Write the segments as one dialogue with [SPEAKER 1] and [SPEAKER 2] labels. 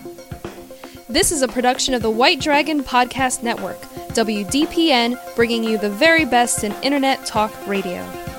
[SPEAKER 1] This is a production of the White Dragon Podcast Network, WDPN, bringing you the very best in Internet Talk Radio.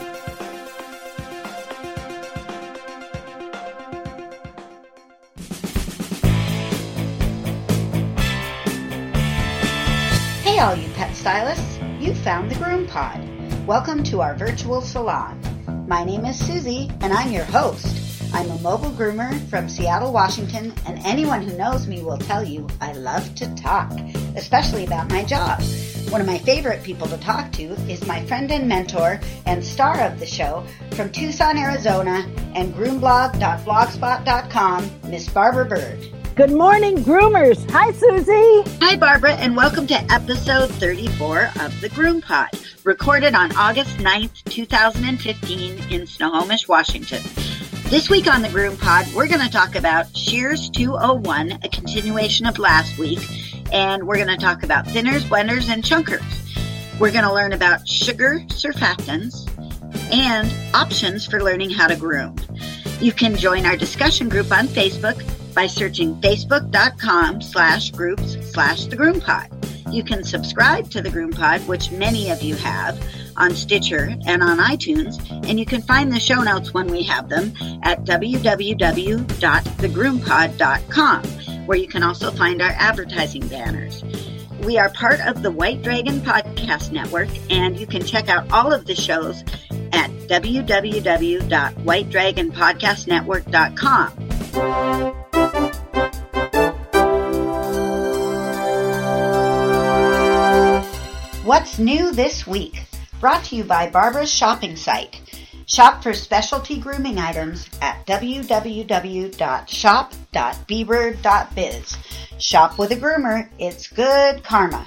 [SPEAKER 2] Hey all you pet stylists, you found the Groom Pod. Welcome to our virtual salon. My name is Susie and I'm your host. I'm a mobile groomer from Seattle, Washington, and anyone who knows me will tell you I love to talk, especially about my job. One of my favorite people to talk to is my friend and mentor and star of the show from Tucson, Arizona, and groomblog.blogspot.com, Miss Barbara Bird.
[SPEAKER 3] Good morning, groomers. Hi, Susie.
[SPEAKER 2] Hi, Barbara, and welcome to episode 34 of the Groom Pod, recorded on August 9th, 2015 in Snohomish, Washington. This week on the Groom Pod, we're going to talk about Shears 201, a continuation of last week, and we're going to talk about thinners, blenders, and chunkers. We're going to learn about sugar surfactants and options for learning how to groom. You can join our discussion group on Facebook by searching facebook.com/groups/thegroompod. You can subscribe to the Groom Pod, which many of you have, on Stitcher and on iTunes, and you can find the show notes when we have them at www.thegroompod.com, where you can also find our advertising banners. We are part of the White Dragon Podcast Network, and you can check out all of the shows at www.whitedragonpodcastnetwork.com. What's new this week? Brought to you by Barbara's shopping site. Shop for specialty grooming items at www.shop.bbird.biz. Shop with a groomer. It's good karma.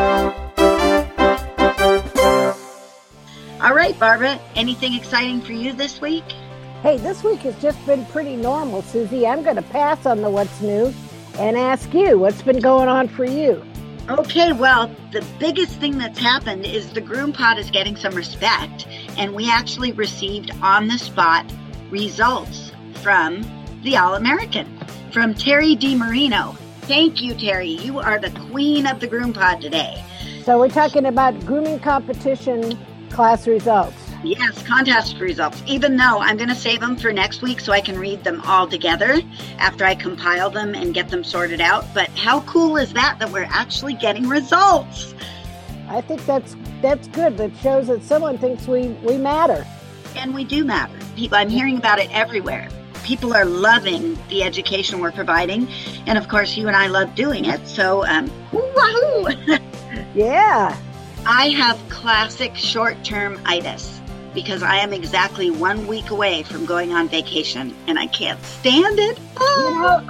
[SPEAKER 2] All right, Barbara, anything exciting for you this week?
[SPEAKER 3] Hey, this week has just been pretty normal, Susie. I'm going to pass on the what's new and ask you what's been going on for you.
[SPEAKER 2] Okay, well, the biggest thing that's happened is the Groom Pod is getting some respect, and we actually received on-the-spot results from the All-American, from Terry DiMarino. Thank you, Terry. You are the queen of the Groom Pod today.
[SPEAKER 3] So we're talking about grooming competition class results.
[SPEAKER 2] Yes, contest results, even though I'm going to save them for next week so I can read them all together after I compile them and get them sorted out. But how cool is that we're actually getting results?
[SPEAKER 3] I think that's good. That shows that someone thinks we matter. And
[SPEAKER 2] we do matter. I'm hearing about it everywhere. People are loving the education we're providing. And of course, you and I love doing it. So, wahoo!
[SPEAKER 3] Yeah.
[SPEAKER 2] I have classic short-term itis, because I am exactly 1 week away from going on vacation, and I can't stand it. Oh.
[SPEAKER 3] You know,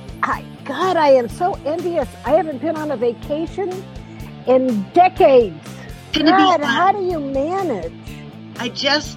[SPEAKER 3] I am so envious. I haven't been on a vacation in decades. God, how do you manage?
[SPEAKER 2] I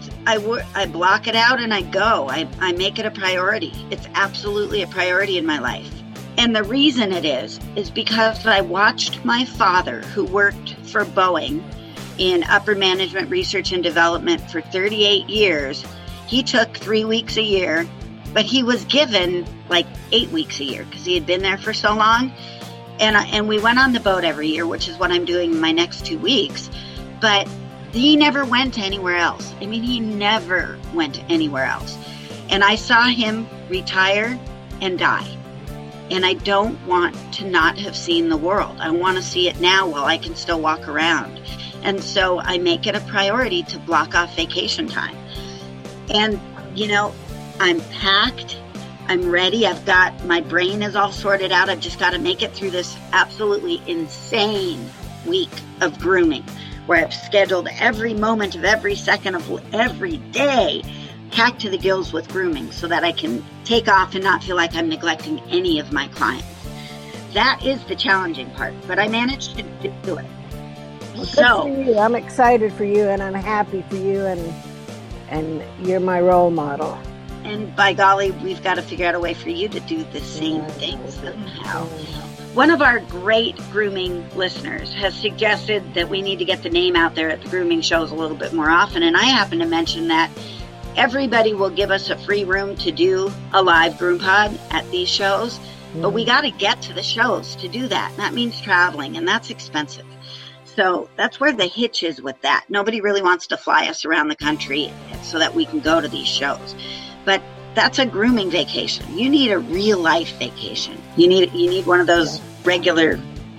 [SPEAKER 2] block it out and I go. I make it a priority. It's absolutely a priority in my life. And the reason it is because I watched my father, who worked for Boeing in upper management research and development for 38 years. He took 3 weeks a year, but he was given like 8 weeks a year because he had been there for so long. And we went on the boat every year, which is what I'm doing in my next 2 weeks. But he never went to anywhere else. I mean, he never went anywhere else. And I saw him retire and die. And I don't want to not have seen the world. I want to see it now while I can still walk around. And so I make it a priority to block off vacation time. And, you know, I'm packed. I'm ready. My brain is all sorted out. I've just got to make it through this absolutely insane week of grooming, where I've scheduled every moment of every second of every day packed to the gills with grooming so that I can take off and not feel like I'm neglecting any of my clients. That is the challenging part, but I managed to do it.
[SPEAKER 3] Well, so good for you. I'm excited for you, and I'm happy for you, and you're my role model.
[SPEAKER 2] And by golly, we've got to figure out a way for you to do the same thing somehow. One of our great grooming listeners has suggested that we need to get the name out there at the grooming shows a little bit more often, and I happen to mention that everybody will give us a free room to do a live Groom Pod at these shows. But we got to get to the shows to do that. And that means traveling, and that's expensive. So that's where the hitch is with that. Nobody really wants to fly us around the country so that we can go to these shows. But that's a grooming vacation. You need a real life vacation. You need one of those regular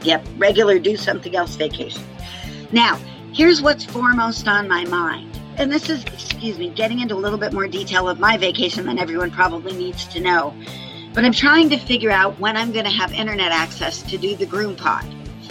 [SPEAKER 2] do something else vacations. Now, here's what's foremost on my mind. And this is, getting into a little bit more detail of my vacation than everyone probably needs to know. But I'm trying to figure out when I'm going to have internet access to do the Groom Pod.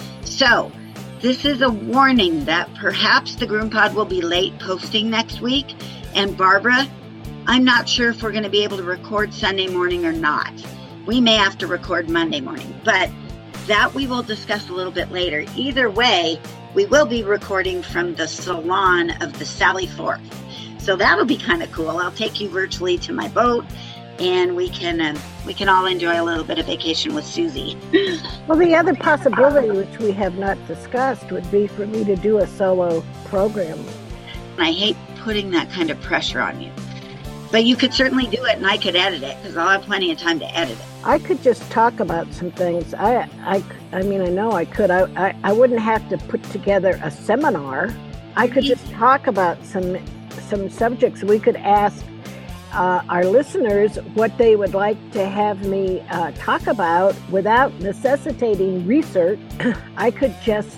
[SPEAKER 2] So this is a warning that perhaps the Groom Pod will be late posting next week. And Barbara, I'm not sure if we're going to be able to record Sunday morning or not. We may have to record Monday morning, but that we will discuss a little bit later. Either way, we will be recording from the salon of the Sally Forth. So that'll be kind of cool. I'll take you virtually to my boat, and we can all enjoy a little bit of vacation with Susie.
[SPEAKER 3] Well, the other possibility, which we have not discussed, would be for me to do a solo program.
[SPEAKER 2] And I hate putting that kind of pressure on you. But you could certainly do it, and I could edit it, because I'll have plenty of time to edit it.
[SPEAKER 3] I could just talk about some things. I mean, I know I could. I wouldn't have to put together a seminar. I could just talk about some subjects. We could ask our listeners what they would like to have me talk about without necessitating research. I could just...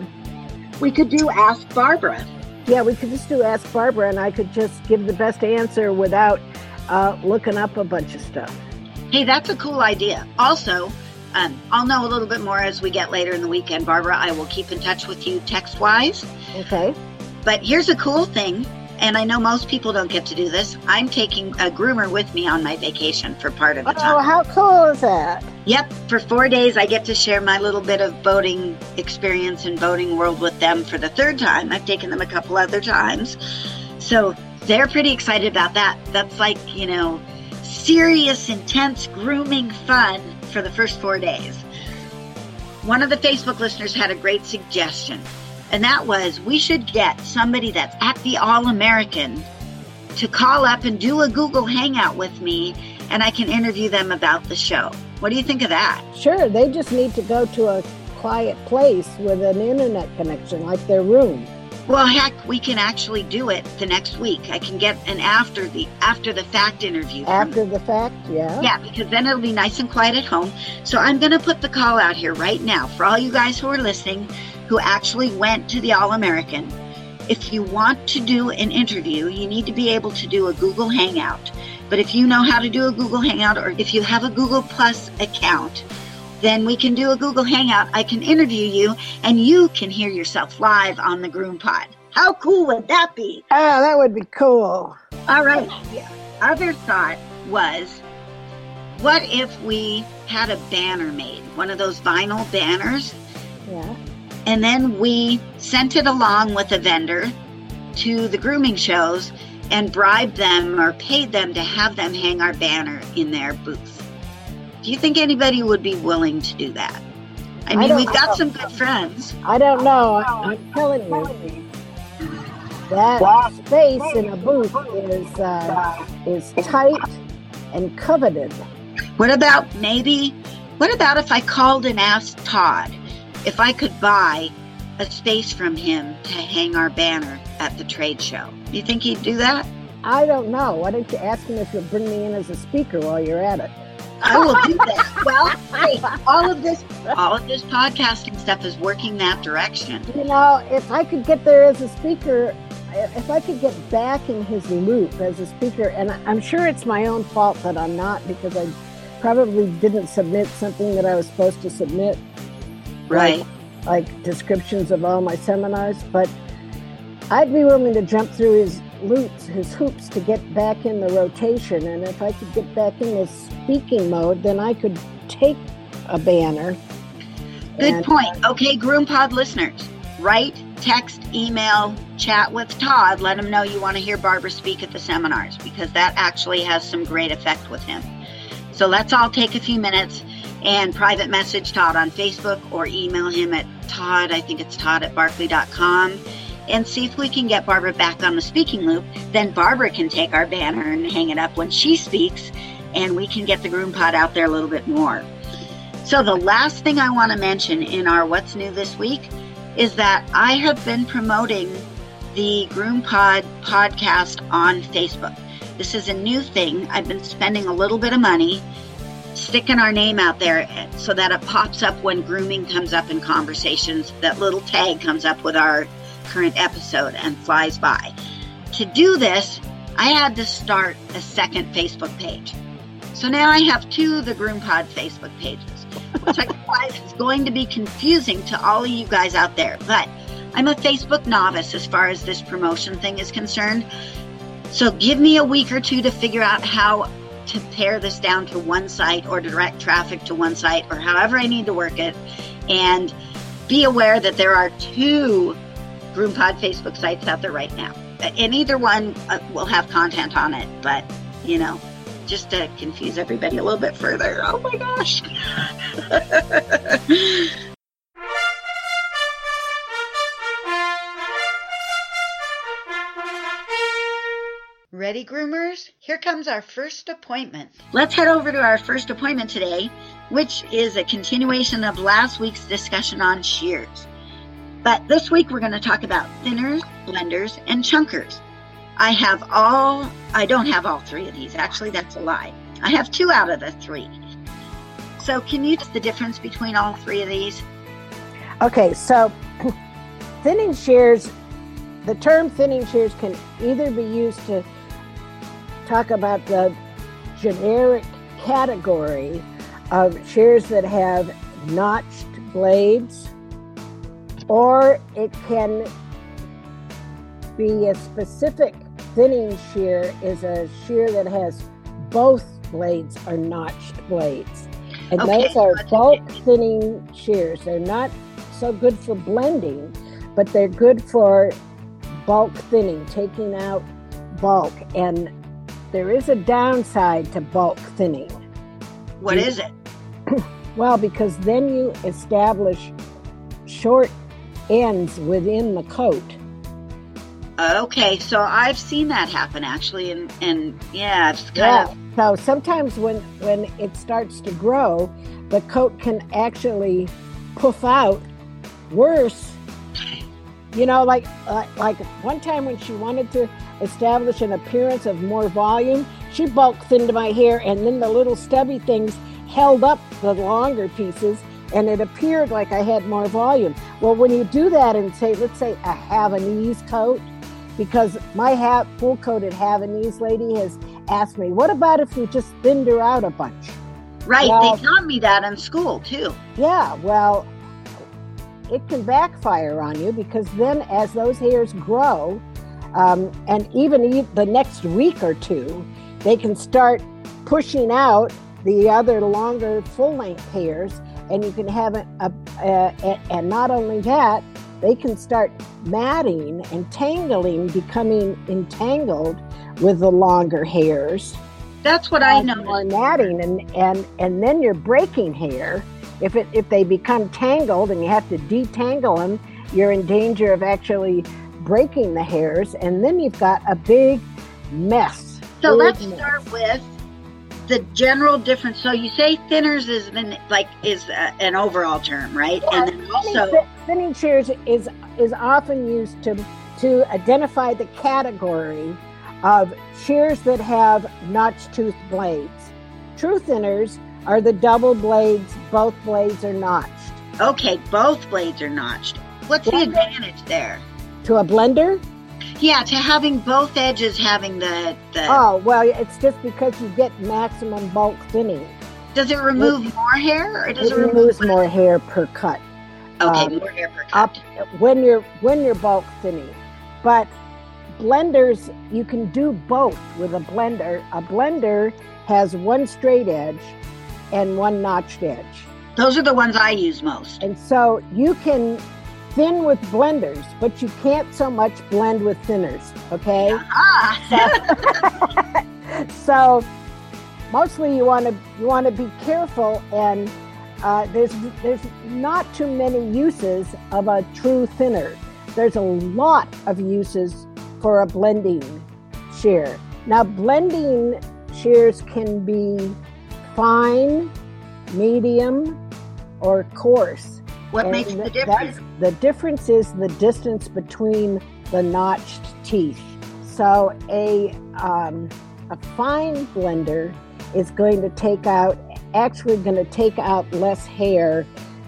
[SPEAKER 2] we could do Ask Barbara.
[SPEAKER 3] Yeah, we could just do Ask Barbara, and I could just give the best answer without looking up a bunch of stuff.
[SPEAKER 2] Hey, that's a cool idea. Also, I'll know a little bit more as we get later in the weekend, Barbara. I will keep in touch with you text-wise.
[SPEAKER 3] Okay.
[SPEAKER 2] But here's a cool thing, and I know most people don't get to do this. I'm taking a groomer with me on my vacation for part of the time.
[SPEAKER 3] Oh, how cool is that?
[SPEAKER 2] Yep, for 4 days I get to share my little bit of boating experience and boating world with them for the third time. I've taken them a couple other times. So they're pretty excited about that. That's like, serious, intense grooming fun for the first 4 days. One of the Facebook listeners had a great suggestion, and that was we should get somebody that's at the All-American to call up and do a Google Hangout with me, and I can interview them about the show. What do you think of that?
[SPEAKER 3] Sure, they just need to go to a quiet place with an internet connection, like their room.
[SPEAKER 2] Well, heck, we can actually do it the next week. I can get an after the fact interview.
[SPEAKER 3] After the fact, yeah.
[SPEAKER 2] Yeah, because then it'll be nice and quiet at home. So I'm going to put the call out here right now for all you guys who are listening who actually went to the All-American. If you want to do an interview, you need to be able to do a Google Hangout. But if you know how to do a Google Hangout, or if you have a Google Plus account, then we can do a Google Hangout. I can interview you, and you can hear yourself live on the Groom Pod. How cool would that be?
[SPEAKER 3] Oh, that would be cool.
[SPEAKER 2] All right. The other thought was, what if we had a banner made, one of those vinyl banners?
[SPEAKER 3] Yeah.
[SPEAKER 2] And then we sent it along with a vendor to the grooming shows and bribed them or paid them to have them hang our banner in their booth. Do you think anybody would be willing to do that? I mean, we've got some good friends.
[SPEAKER 3] I don't know. I'm telling you, that space in a booth is tight and coveted.
[SPEAKER 2] What about if I called and asked Todd if I could buy a space from him to hang our banner at the trade show? Do you think he'd do that?
[SPEAKER 3] I don't know. Why don't you ask him if you'll bring me in as a speaker while you're at it?
[SPEAKER 2] I will do that. Well, hey, all of this podcasting stuff is working that direction.
[SPEAKER 3] If I could get there as a speaker, if I could get back in his loop as a speaker, and I'm sure it's my own fault that I'm not, because I probably didn't submit something that I was supposed to submit.
[SPEAKER 2] Right.
[SPEAKER 3] Like descriptions of all my seminars, but I'd be willing to jump through his hoops to get back in the rotation. And if I could get back in this speaking mode, then I could take a banner.
[SPEAKER 2] Good point. Okay, Groom Pod listeners, write, text, email, chat with Todd. Let him know you want to hear Barbara speak at the seminars, because that actually has some great effect with him. So let's all take a few minutes and private message Todd on Facebook, or email him at Todd, I think it's todd@barkley.com, and see if we can get Barbara back on the speaking loop. Then Barbara can take our banner and hang it up when she speaks, and we can get the Groom Pod out there a little bit more. So the last thing I want to mention in our What's New This Week is that I have been promoting the Groom Pod podcast on Facebook. This is a new thing. I've been spending a little bit of money sticking our name out there so that it pops up when grooming comes up in conversations. That little tag comes up with our current episode and flies by. To do this, I had to start a second Facebook page. So now I have 2 of the Groom Pod Facebook pages, which I realize is going to be confusing to all of you guys out there. But I'm a Facebook novice as far as this promotion thing is concerned. So give me a week or 2 to figure out how to pare this down to one site or direct traffic to one site or however I need to work it. And be aware that there are 2 Groom Pod Facebook sites out there right now. And either one will have content on it. But, you know, just to confuse everybody a little bit further. Oh my gosh. Ready, groomers? Here comes our first appointment. Let's head over to our first appointment today, which is a continuation of last week's discussion on shears. But this week we're going to talk about thinners, blenders, and chunkers. I don't have all 3 of these. Actually, that's a lie. I have 2 out of the 3. So can you tell the difference between all 3 of these?
[SPEAKER 3] Okay, so thinning shears, the term thinning shears can either be used to talk about the generic category of shears that have notched blades, or it can be a specific thinning shear is a shear that has both blades are notched blades. And those are bulk thinning shears. They're not so good for blending, but they're good for bulk thinning, taking out bulk. And there is a downside to bulk thinning.
[SPEAKER 2] What is it?
[SPEAKER 3] Well, because then you establish short ends within the coat.
[SPEAKER 2] Okay, so I've seen that happen actually, and yeah, it's kind of...
[SPEAKER 3] So sometimes when it starts to grow, the coat can actually puff out worse. You know, like one time when she wanted to establish an appearance of more volume, she bulk thinned my hair, and then the little stubby things held up the longer pieces, and it appeared like I had more volume. Well, when you do that and say, let's say a Havanese coat, because my full-coated Havanese lady has asked me, what about if we just thinned her out a bunch?
[SPEAKER 2] Right, well, they taught me that in school, too.
[SPEAKER 3] Yeah, well, it can backfire on you, because then as those hairs grow, and even the next week or 2, they can start pushing out the other longer full-length hairs, and you can have and not only that, they can start matting and tangling, becoming entangled with the longer hairs.
[SPEAKER 2] That's what I know.
[SPEAKER 3] More matting, and then you're breaking hair. If they become tangled and you have to detangle them, you're in danger of actually breaking the hairs, and then you've got a big mess.
[SPEAKER 2] So let's start with the general difference. So you say thinners is an overall term, right?
[SPEAKER 3] Yeah,
[SPEAKER 2] and then also
[SPEAKER 3] thinning shears is often used to identify the category of shears that have notched tooth blades. True thinners are the double blades, both blades are notched.
[SPEAKER 2] Okay, both blades are notched. What's the advantage there?
[SPEAKER 3] To a blender?
[SPEAKER 2] Yeah, to having both edges having the...
[SPEAKER 3] Oh, well, it's just because you get maximum bulk thinning.
[SPEAKER 2] Does it remove more hair, or does it
[SPEAKER 3] remove more hair per cut?
[SPEAKER 2] Okay, more hair per cut.
[SPEAKER 3] When you're bulk thinning. But blenders, you can do both with a blender. A blender has one straight edge and one notched edge.
[SPEAKER 2] Those are the ones I use most.
[SPEAKER 3] And so you can thin with blenders, but you can't so much blend with thinners, okay? So mostly you want to be careful, and there's not too many uses of a true thinner. There's a lot of uses for a blending shear. Now, blending shears can be fine, medium, or coarse.
[SPEAKER 2] What
[SPEAKER 3] And
[SPEAKER 2] makes the difference?
[SPEAKER 3] The difference is the distance between the notched teeth. So a fine blender is going to take out less hair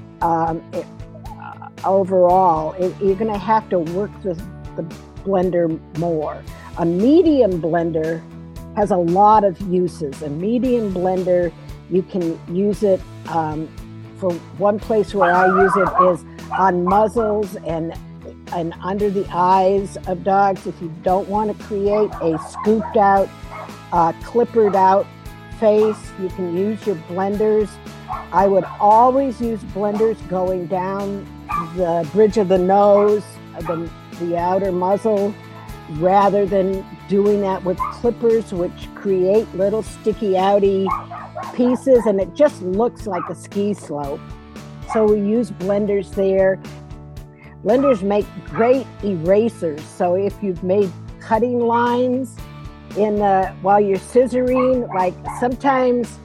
[SPEAKER 3] overall. You're going to have to work the blender more. A medium blender has a lot of uses. A medium blender, you can use it for one place where I use it is on muzzles and under the eyes of dogs. If you don't want to create a scooped out, clippered out face, you can use your blenders. I would always use blenders going down the bridge of the nose, the outer muzzle, rather than doing that with clippers, which create little sticky outy pieces, and it just looks like a ski slope. So we use blenders there. Blenders make great erasers. So if you've made cutting lines while you're scissoring, like sometimes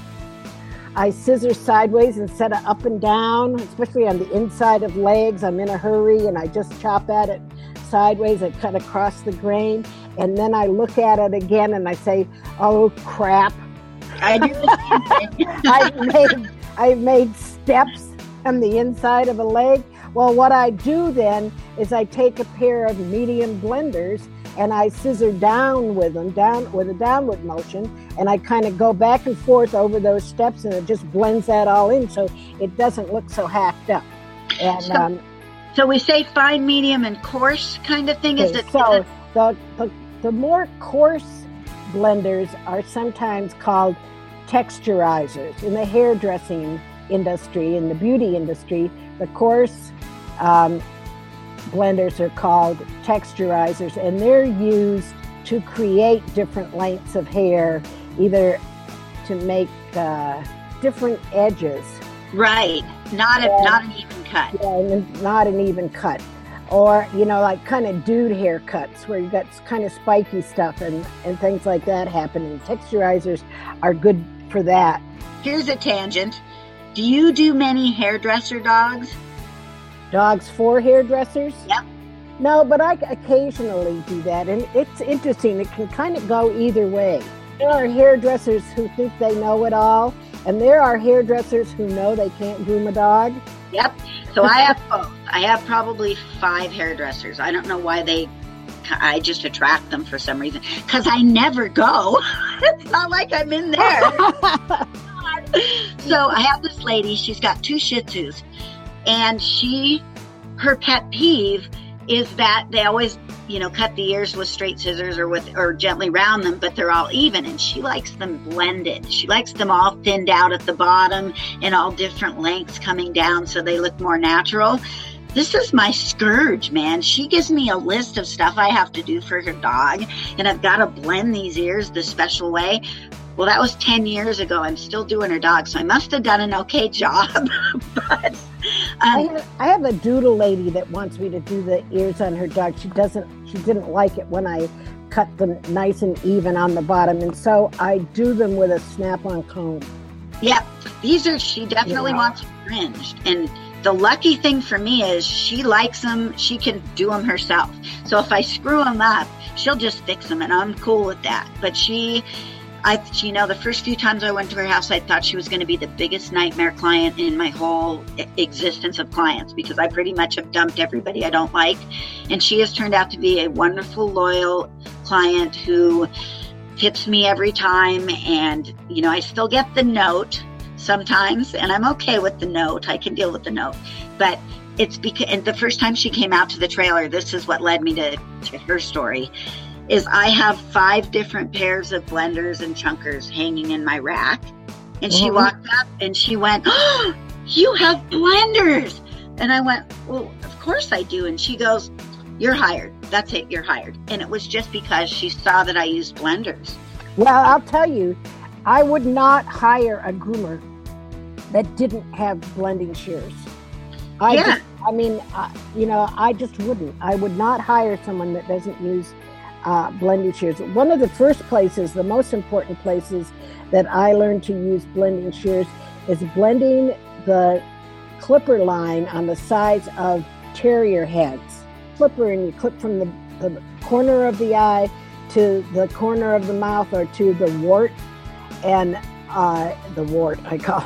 [SPEAKER 3] I scissor sideways instead of up and down, especially on the inside of legs. I'm in a hurry and I just chop at it sideways. I cut across the grain, and then I look at it again and I say, oh crap.
[SPEAKER 2] I do the same thing.
[SPEAKER 3] I've made steps on the inside of a leg. Well, what I do then is I take a pair of medium blenders and I scissor down with them, down with a downward motion, and I kind of go back and forth over those steps, and it just blends that all in so it doesn't look so hacked up. And
[SPEAKER 2] so we say fine, medium, and coarse kind of thing.
[SPEAKER 3] Okay, the more coarse blenders are sometimes called texturizers. In the hairdressing industry, in the beauty industry, the coarse blenders are called texturizers, and they're used to create different lengths of hair, either to make different edges.
[SPEAKER 2] Right, not an even cut.
[SPEAKER 3] Yeah, not an even cut. Or, like kind of dude haircuts where you got kind of spiky stuff and things like that happening. Texturizers are good for that.
[SPEAKER 2] Here's a tangent. Do you do many hairdresser dogs?
[SPEAKER 3] Dogs for hairdressers?
[SPEAKER 2] Yep.
[SPEAKER 3] No, but I occasionally do that, and it's interesting. It can kind of go either way. There are hairdressers who think they know it all, and there are hairdressers who know they can't groom a dog.
[SPEAKER 2] Yep. So I have both. I have probably 5 hairdressers. I don't know why I just attract them for some reason, because I never go. It's not like I'm in there. So I have this lady, she's got 2 Shih Tzus, and her pet peeve is that they always, cut the ears with straight scissors or gently round them, but they're all even, and she likes them blended. She likes them all thinned out at the bottom and all different lengths coming down so they look more natural. This is my scourge, man. She gives me a list of stuff I have to do for her dog, and I've got to blend these ears the special way. Well, that was 10 years ago. I'm still doing her dog, so I must have done an okay job. But
[SPEAKER 3] I have a doodle lady that wants me to do the ears on her dog. She didn't like it when I cut them nice and even on the bottom, and so I do them with a snap-on comb.
[SPEAKER 2] Yep, she definitely wants them fringed, and the lucky thing for me is she likes them. She can do them herself. So if I screw them up, she'll just fix them, and I'm cool with that. But the first few times I went to her house, I thought she was going to be the biggest nightmare client in my whole existence of clients, because I pretty much have dumped everybody I don't like. And she has turned out to be a wonderful, loyal client who tips me every time. And, I still get the note sometimes, and I'm okay with the note. I can deal with the note. But it's because, and the first time she came out to the trailer, this is what led me to her story, is I have 5 different pairs of blenders and chunkers hanging in my rack. And she walked up and she went, "Oh, you have blenders." And I went, "Well, of course I do." And she goes, "You're hired. That's it. You're hired." And it was just because she saw that I used blenders.
[SPEAKER 3] Well, I'll tell you, I would not hire a groomer that didn't have blending shears. I just wouldn't. I would not hire someone that doesn't use blending shears. One of the first places, the most important places that I learned to use blending shears is blending the clipper line on the sides of terrier heads. Clipper, and you clip from the corner of the eye to the corner of the mouth, or to the wart, and the wart, I call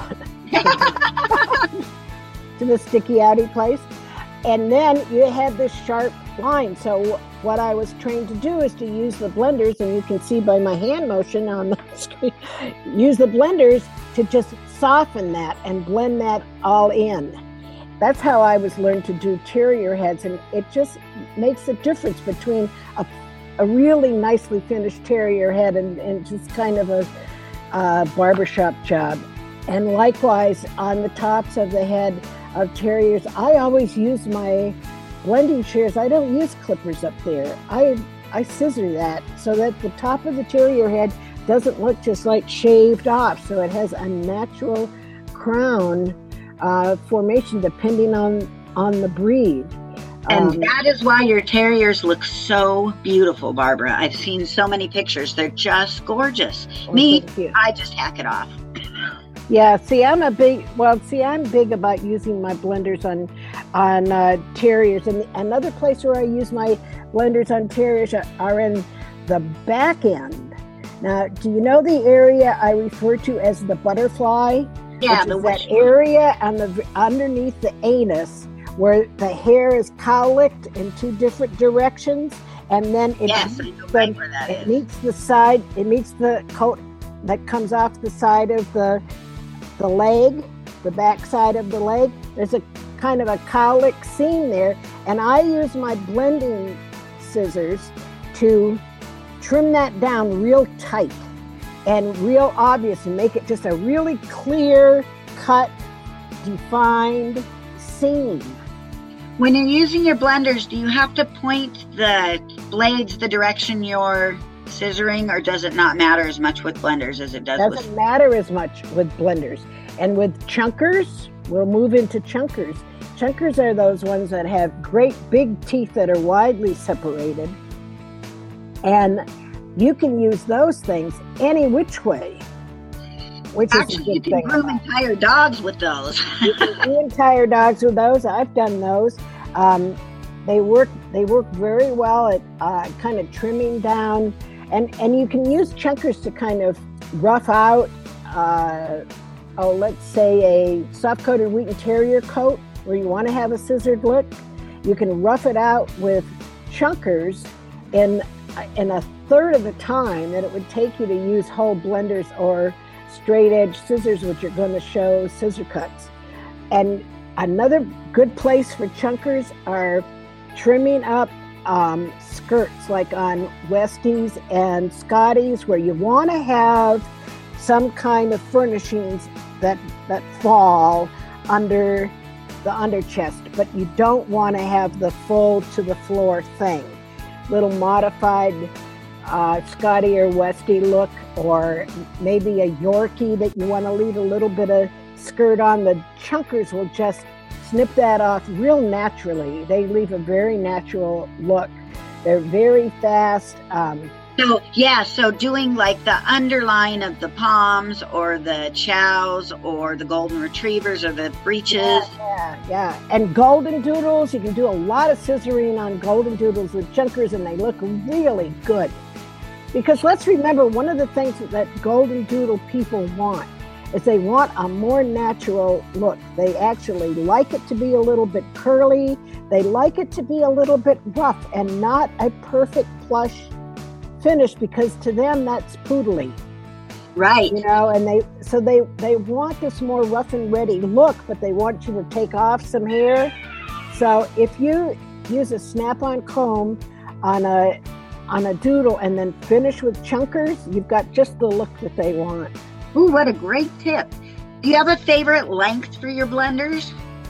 [SPEAKER 3] it, to the sticky outy place. And then you have this sharp line. So what I was trained to do is to use the blenders, and you can see by my hand motion on the screen, use the blenders to just soften that and blend that all in. That's how I was learned to do terrier heads, and it just makes a difference between a really nicely finished terrier head and just kind of a barbershop job. And likewise, on the tops of the head of terriers, I always use my blending shears. I don't use clippers up there. I scissor that so that the top of the terrier head doesn't look just like shaved off, so it has a natural crown formation depending on the breed.
[SPEAKER 2] And that is why your terriers look so beautiful, Barbara. I've seen so many pictures. They're just gorgeous. Me, I just hack it off.
[SPEAKER 3] Yeah, see, I'm big about using my blenders on terriers. And another place where I use my blenders on terriers are in the back end. Now, do you know the area I refer to as the butterfly?
[SPEAKER 2] Yeah,
[SPEAKER 3] that area underneath the anus, where the hair is cowlicked in two different directions, and then it meets the side. It meets the coat that comes off the side of the leg, the back side of the leg. There's a kind of a cowlick seam there, and I use my blending scissors to trim that down real tight and real obvious, and make it just a really clear cut, defined seam.
[SPEAKER 2] When you're using your blenders, do you have to point the blades the direction you're scissoring, or does it not matter as much with blenders as it does with...
[SPEAKER 3] Doesn't matter as much with blenders. And with chunkers, we'll move into chunkers. Chunkers are those ones that have great big teeth that are widely separated. And you can use those things any which way.
[SPEAKER 2] Actually, you can groom entire dogs with those.
[SPEAKER 3] You can groom entire dogs with those. I've done those. They work very well at kind of trimming down, and you can use chunkers to kind of rough out. Let's say a soft-coated Wheaten Terrier coat where you want to have a scissored look. You can rough it out with chunkers in a third of the time that it would take you to use whole blenders or straight edge scissors, which are going to show scissor cuts. And another good place for chunkers are trimming up skirts, like on Westies and Scotties, where you want to have some kind of furnishings that fall under the under chest, but you don't want to have the full to the floor thing. Little modified Scotty or Westie look, or maybe a Yorkie that you want to leave a little bit of skirt on. The chunkers will just snip that off real naturally. They leave a very natural look. They're very fast.
[SPEAKER 2] So doing like the underline of the Poms or the Chows or the Golden Retrievers or the Breeches.
[SPEAKER 3] Yeah. And Golden Doodles, you can do a lot of scissoring on Golden Doodles with chunkers, and they look really good. Because let's remember, one of the things that Golden Doodle people want is they want a more natural look. They actually like it to be a little bit curly. They like it to be a little bit rough and not a perfect plush finish, because to them that's poodly.
[SPEAKER 2] Right.
[SPEAKER 3] You know, and they want this more rough and ready look, but they want you to take off some hair. So if you use a snap-on comb on a doodle and then finish with chunkers, you've got just the look that they want.
[SPEAKER 2] Ooh, what a great tip. Do you have a favorite length for your blenders?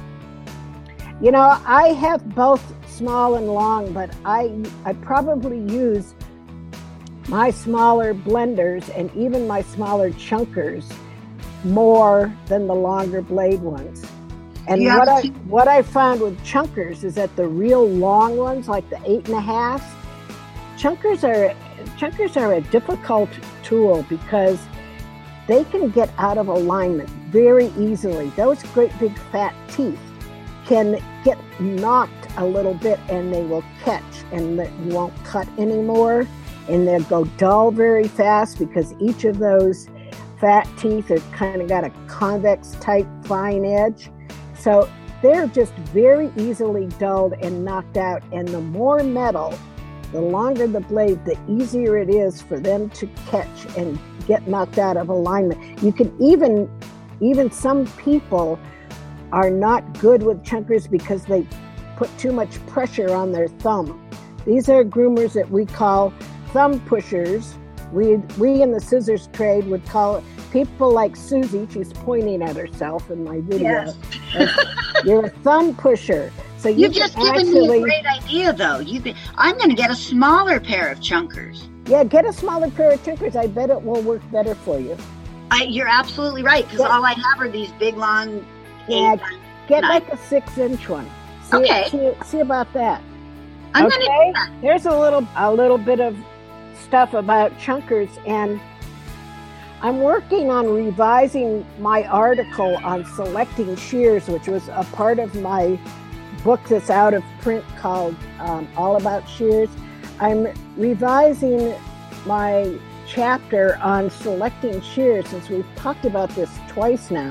[SPEAKER 3] You know, I have both small and long, but I probably use my smaller blenders and even my smaller chunkers more than the longer blade ones. And what I found with chunkers is that the real long ones, like the 8.5, chunkers are a difficult tool, because they can get out of alignment very easily. Those great big fat teeth can get knocked a little bit and they will catch, and you won't cut anymore, and they'll go dull very fast because each of those fat teeth are kind of got a convex type fine edge. So they're just very easily dulled and knocked out, and the more metal, the longer the blade, the easier it is for them to catch and get knocked out of alignment. You can even some people are not good with chunkers because they put too much pressure on their thumb. These are groomers that we call thumb pushers. We in the scissors trade would call it, people like Susie, she's pointing at herself in my video. Yes. You're a thumb pusher. So
[SPEAKER 2] You've just given me a great idea, though. I'm going to get a smaller pair of chunkers.
[SPEAKER 3] Yeah, get a smaller pair of chunkers. I bet it will work better for you.
[SPEAKER 2] You're absolutely right, because all I have are these big, long...
[SPEAKER 3] Yeah, get like a 6-inch one. See about that.
[SPEAKER 2] I'm going to do that.
[SPEAKER 3] Here's a little bit of stuff about chunkers, and I'm working on revising my article on selecting shears, which was a part of my book that's out of print called All About Shears. I'm revising my chapter on selecting shears, since we've talked about this twice now.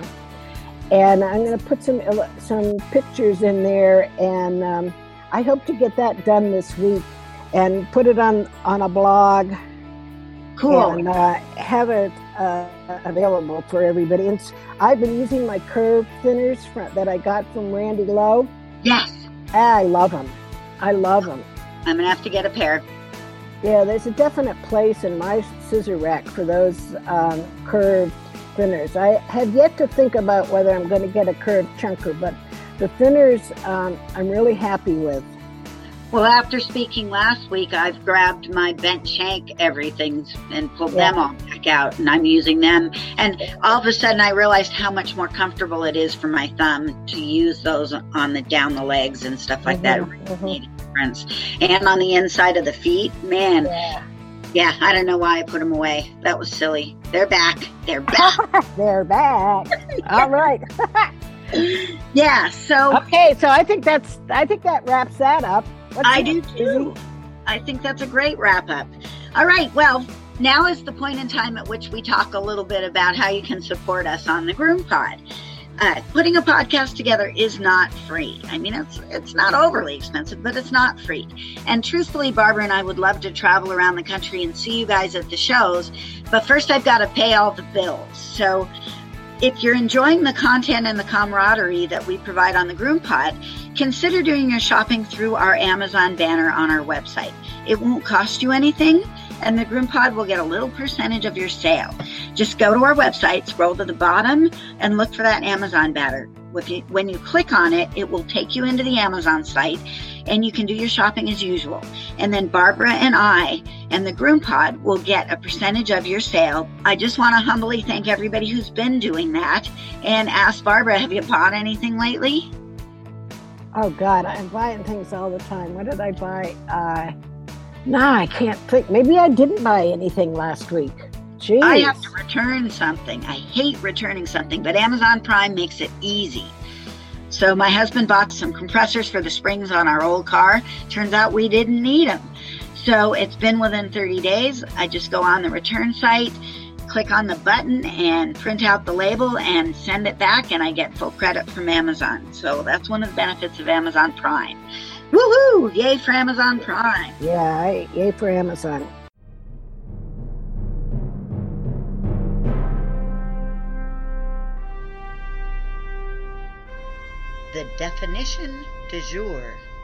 [SPEAKER 3] And I'm going to put some pictures in there, and I hope to get that done this week and put it on a blog.
[SPEAKER 2] Cool.
[SPEAKER 3] And have it available for everybody. And I've been using my curve thinners that I got from Randy Lowe.
[SPEAKER 2] Yes.
[SPEAKER 3] I love them. I'm going
[SPEAKER 2] to have to get a pair.
[SPEAKER 3] Yeah, there's a definite place in my scissor rack for those curved thinners. I have yet to think about whether I'm going to get a curved chunker, but the thinners I'm really happy with.
[SPEAKER 2] Well, after speaking last week, I've grabbed my bent shank everythings and pulled them all back out, and I'm using them. And all of a sudden, I realized how much more comfortable it is for my thumb to use those on down the legs and stuff like that. It really made a difference. And on the inside of the feet, man. Yeah, I don't know why I put them away. That was silly. They're back. They're back.
[SPEAKER 3] They're back. All right.
[SPEAKER 2] Yeah. So.
[SPEAKER 3] Okay. So I think that wraps that up.
[SPEAKER 2] I do too. I think that's a great wrap up. All right. Well, now is the point in time at which we talk a little bit about how you can support us on the Groom Pod. Putting a podcast together is not free. I mean, it's not overly expensive, but it's not free. And truthfully, Barbara and I would love to travel around the country and see you guys at the shows. But first, I've got to pay all the bills. So if you're enjoying the content and the camaraderie that we provide on the Groom Pod, consider doing your shopping through our Amazon banner on our website. It won't cost you anything, and the Groom Pod will get a little percentage of your sale. Just go to our website, scroll to the bottom, and look for that Amazon banner. When you click on it, it will take you into the Amazon site, and you can do your shopping as usual. And then Barbara and I and the Groom Pod will get a percentage of your sale. I just want to humbly thank everybody who's been doing that and ask Barbara, have you bought anything lately?
[SPEAKER 3] Oh, God, I'm buying things all the time. What did I buy? No, I can't think. Maybe I didn't buy anything last week. Jeez.
[SPEAKER 2] I have to return something. I hate returning something, but Amazon Prime makes it easy. So my husband bought some compressors for the springs on our old car. Turns out we didn't need them. So it's been within 30 days. I just go on the return site, click on the button and print out the label and send it back, and I get full credit from Amazon. So that's one of the benefits of Amazon Prime. Woohoo! Yay for Amazon Prime.
[SPEAKER 3] Yeah, yay for Amazon.
[SPEAKER 2] The definition du jour.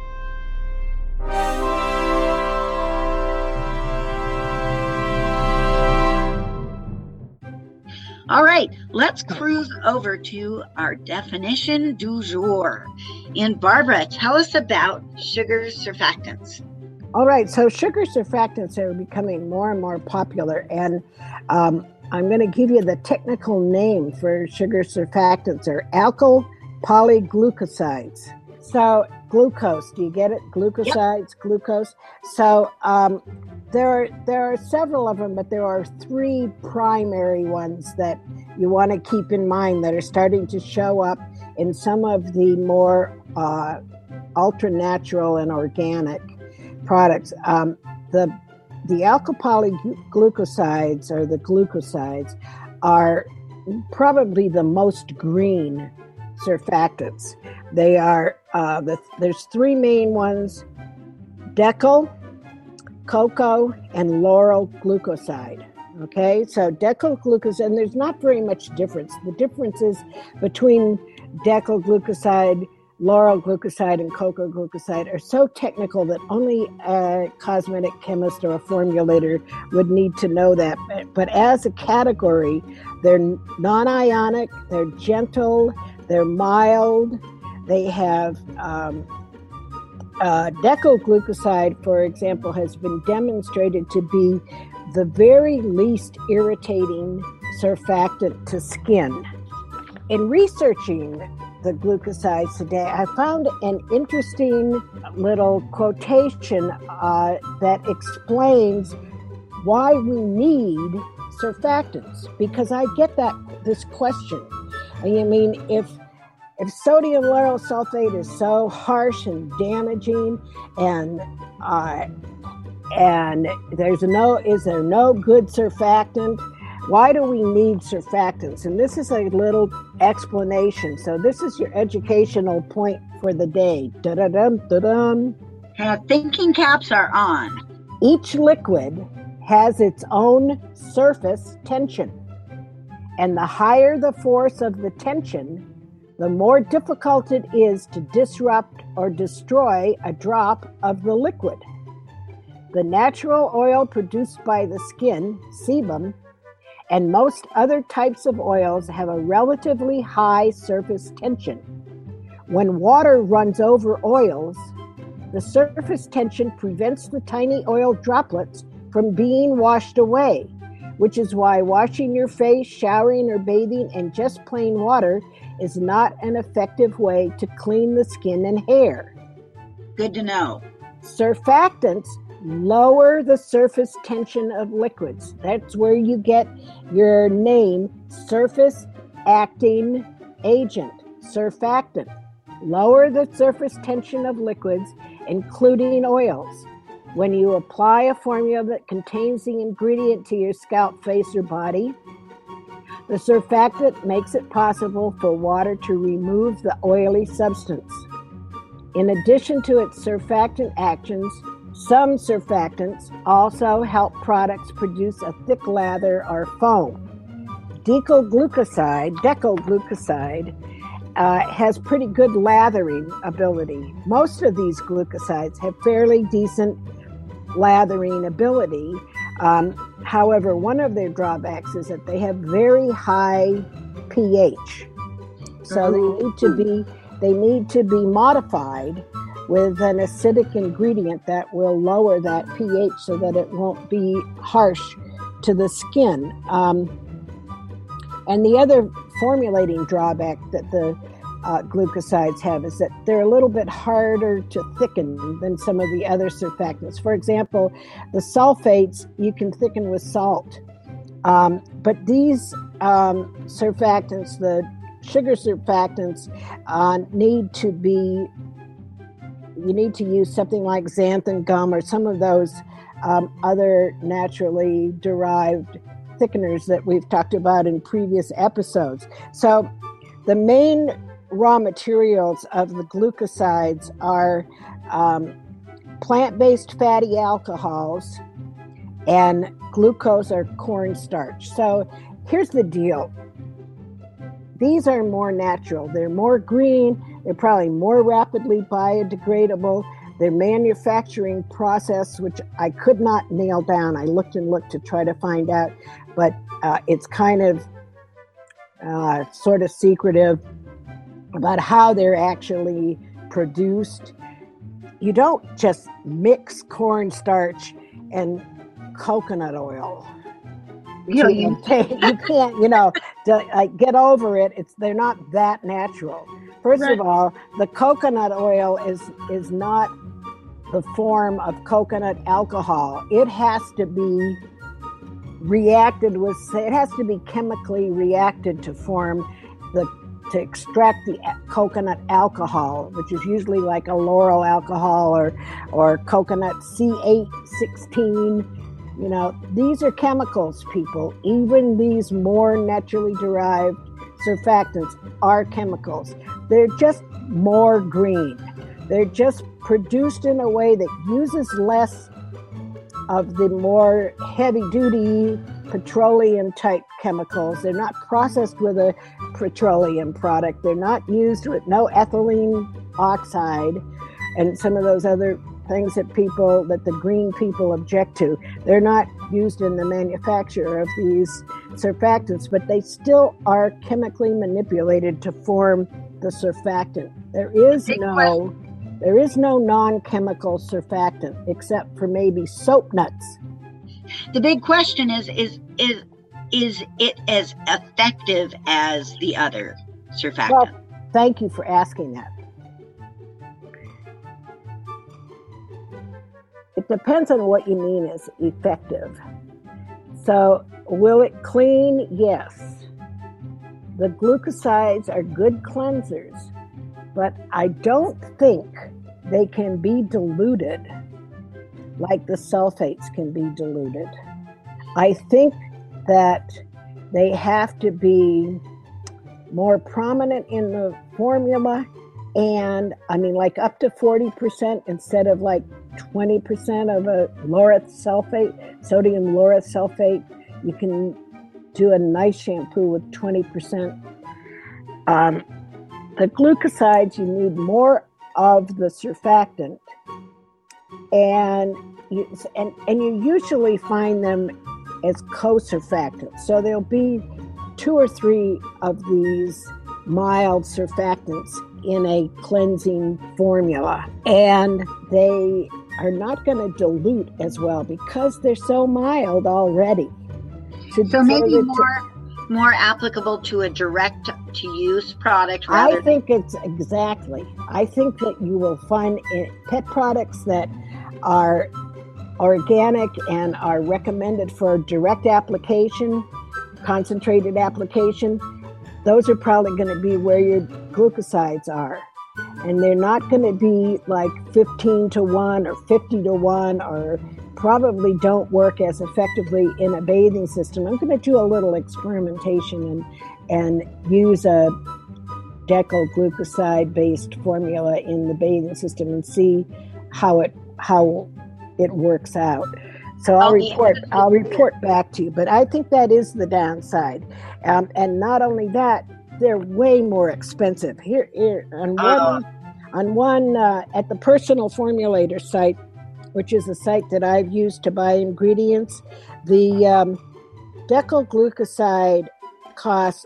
[SPEAKER 2] All right, let's cruise over to our definition du jour. And Barbara, tell us about sugar surfactants.
[SPEAKER 3] All right, so sugar surfactants are becoming more and more popular, and I'm going to give you the technical name for sugar surfactants. They're alkyl polyglucosides. So glucose, do you get it? Glucosides, yep. Glucose. So There are several of them, but there are three primary ones that you want to keep in mind that are starting to show up in some of the more ultra natural and organic products. The alkyl polyglucosides, or the glucosides, are probably the most green surfactants. They are there's three main ones: decyl, cocoa, and lauryl glucoside. Okay, so decyl glucoside, and there's not very much difference. The differences between decyl glucoside, lauryl glucoside, and cocoa glucoside are so technical that only a cosmetic chemist or a formulator would need to know that. But as a category, they're non-ionic, they're gentle, they're mild, they have decyl glucoside, for example, has been demonstrated to be the very least irritating surfactant to skin. In researching the glucosides today, I found an interesting little quotation that explains why we need surfactants, because I get this question. I mean, if sodium lauryl sulfate is so harsh and damaging, and is there no good surfactant? Why do we need surfactants? And this is a little explanation. So this is your educational point for the day. Da-da-dum, da-dum.
[SPEAKER 2] Thinking caps are on.
[SPEAKER 3] Each liquid has its own surface tension. And the higher the force of the tension, the more difficult it is to disrupt or destroy a drop of the liquid. The natural oil produced by the skin, sebum, and most other types of oils have a relatively high surface tension. When water runs over oils, the surface tension prevents the tiny oil droplets from being washed away, which is why washing your face, showering, or bathing in just plain water is not an effective way to clean the skin and hair.
[SPEAKER 2] Good to know.
[SPEAKER 3] Surfactants lower the surface tension of liquids. That's where you get your name, surface acting agent, surfactant. Lower the surface tension of liquids, including oils. When you apply a formula that contains the ingredient to your scalp, face, or body, the surfactant makes it possible for water to remove the oily substance. In addition to its surfactant actions, some surfactants also help products produce a thick lather or foam. Decyl glucoside has pretty good lathering ability. Most of these glucosides have fairly decent lathering ability. However, one of their drawbacks is that they have very high pH. So they need to be modified with an acidic ingredient that will lower that pH so that it won't be harsh to the skin. And the other formulating drawback that the glucosides have is that they're a little bit harder to thicken than some of the other surfactants. For example, the sulfates you can thicken with salt. But these surfactants, the sugar surfactants, you need to use something like xanthan gum or some of those other naturally derived thickeners that we've talked about in previous episodes. So the main raw materials of the glucosides are plant-based fatty alcohols and glucose or cornstarch. So here's the deal. These are more natural. They're more green. They're probably more rapidly biodegradable. Their manufacturing process, which I could not nail down, I looked to try to find out, but it's kind of sort of secretive about how they're actually produced. You don't just mix cornstarch and coconut oil. You can't, get over it. They're not that natural. First of all, the coconut oil is not the form of coconut alcohol. It has to be reacted with, it has to be chemically reacted to form to extract the coconut alcohol, which is usually like a lauryl alcohol or coconut C816. You know, these are chemicals, people. Even these more naturally derived surfactants are chemicals. They're just more green. They're just produced in a way that uses less of the more heavy-duty petroleum-type chemicals. They're not processed with a petroleum product. They're not used with no ethylene oxide and some of those other things that the green people object to. They're not used in the manufacture of these surfactants, but they still are chemically manipulated to form the surfactant. There is no non-chemical surfactant except for maybe soap nuts.
[SPEAKER 2] The big question is it as effective as the other surfactant?
[SPEAKER 3] Well, thank you for asking that. It depends on what you mean as effective. So, will it clean? Yes. The glucosides are good cleansers, but I don't think they can be diluted like the sulfates can be diluted. I think that they have to be more prominent in the formula, and I mean like up to 40% instead of like 20% of a laureth sulfate, sodium laureth sulfate. You can do a nice shampoo with 20%. The glucosides, you need more of the surfactant, and you usually find them as co-surfactants. So there'll be 2 or 3 of these mild surfactants in a cleansing formula, and they are not going to dilute as well because they're so mild already.
[SPEAKER 2] So maybe more applicable to a direct-to-use product rather.
[SPEAKER 3] I think it's exactly. I think that you will find pet products that are organic and are recommended for direct application, concentrated application. Those are probably going to be where your glucosides are. And they're not going to be like 15 to 1 or 50 to 1 or probably don't work as effectively in a bathing system. I'm going to do a little experimentation and use a decoglucoside-based formula in the bathing system and see how it works out. So I'll report back to you. But I think that is the downside. And not only that, they're way more expensive. Here on one at the Personal Formulator site, which is a site that I've used to buy ingredients, the decoglucoside cost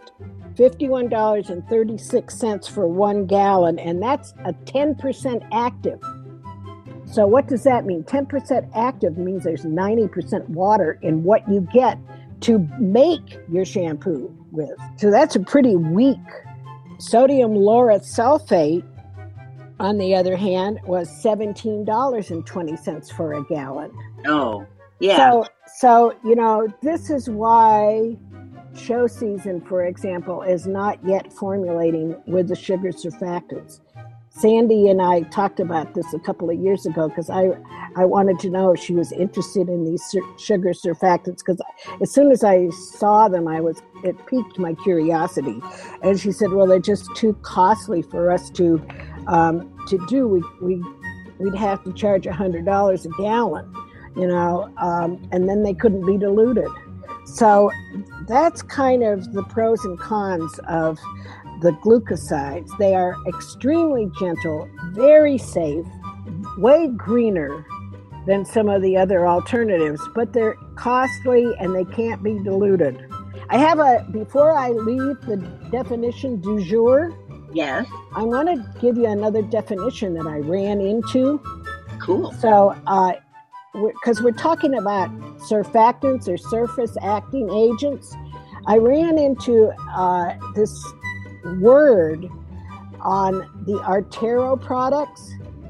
[SPEAKER 3] $51.36 for 1 gallon, and that's a 10% active. So what does that mean? 10% active means there's 90% water in what you get to make your shampoo with. So that's a pretty weak. Sodium laureth sulfate, on the other hand, was $17.20 for a gallon.
[SPEAKER 2] Oh, yeah.
[SPEAKER 3] So this is why Show Season, for example, is not yet formulating with the sugar surfactants. Sandy and I talked about this a couple of years ago because I wanted to know if she was interested in these sugar surfactants, because as soon as I saw them, it piqued my curiosity. And she said, well, they're just too costly for us to do. We'd have to charge $100 a gallon, and then they couldn't be diluted. So that's kind of the pros and cons of the glucosides. They are extremely gentle, very safe, way greener than some of the other alternatives, but they're costly and they can't be diluted. Before I leave the definition du jour,
[SPEAKER 2] yes,
[SPEAKER 3] I want to give you another definition that I ran into.
[SPEAKER 2] Cool.
[SPEAKER 3] So, because we're talking about surfactants or surface acting agents, I ran into this word on the Artero products,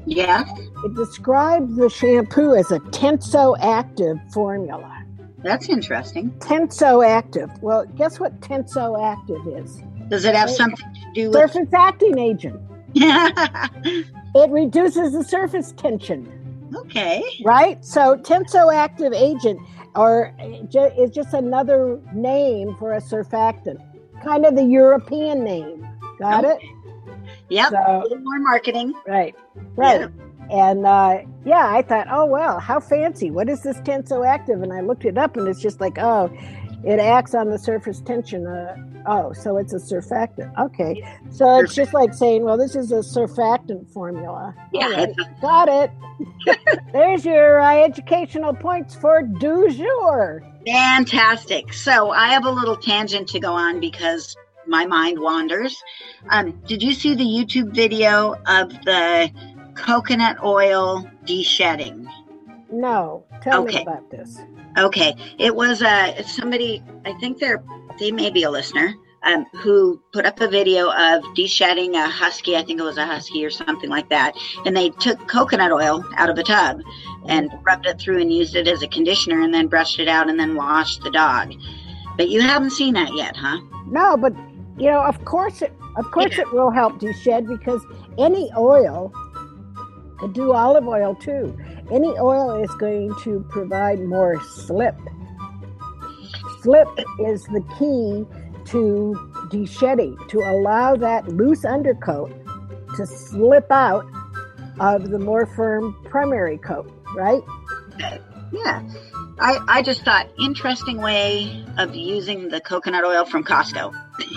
[SPEAKER 2] Yeah.
[SPEAKER 3] It describes the shampoo as a tensoactive formula.
[SPEAKER 2] That's interesting.
[SPEAKER 3] Tensoactive. Well, guess what tensoactive is?
[SPEAKER 2] Does it have something to do with...
[SPEAKER 3] Surface acting agent.
[SPEAKER 2] Yeah.
[SPEAKER 3] It reduces the surface tension.
[SPEAKER 2] Okay.
[SPEAKER 3] Right? So tensoactive agent is just another name for a surfactant. Kind of the European name. Got it?
[SPEAKER 2] Yep.
[SPEAKER 3] So,
[SPEAKER 2] a little more marketing.
[SPEAKER 3] Right.
[SPEAKER 2] Yeah.
[SPEAKER 3] And I thought, oh, well, how fancy. What is this tensoactive? And I looked it up and it's just like, oh, it acts on the surface tension. So it's a surfactant. Okay. So it's just like saying, well, this is a surfactant formula.
[SPEAKER 2] Yeah.
[SPEAKER 3] Right. Got it. There's your educational points for du jour.
[SPEAKER 2] Fantastic. So I have a little tangent to go on because my mind wanders. Did you see the YouTube video of the coconut oil de-shedding?
[SPEAKER 3] No. Tell me about this.
[SPEAKER 2] Okay. It was somebody, I think they may be a listener, who put up a video of de-shedding a husky. I think it was a husky or something like that. And they took coconut oil out of a tub and rubbed it through and used it as a conditioner and then brushed it out and then washed the dog. But you haven't seen that yet, huh?
[SPEAKER 3] No, but of course it will help de-shed, because any oil, could do olive oil too. Any oil is going to provide more slip. Slip is the key to de-shedding, to allow that loose undercoat to slip out of the more firm primary coat, right?
[SPEAKER 2] Yeah. I just thought, interesting way of using the coconut oil from Costco.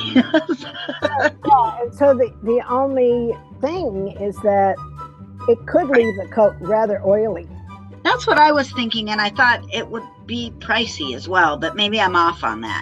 [SPEAKER 3] And so the only thing is that it could leave the coat rather oily.
[SPEAKER 2] That's what I was thinking, and I thought it would be pricey as well, but maybe I'm off on that.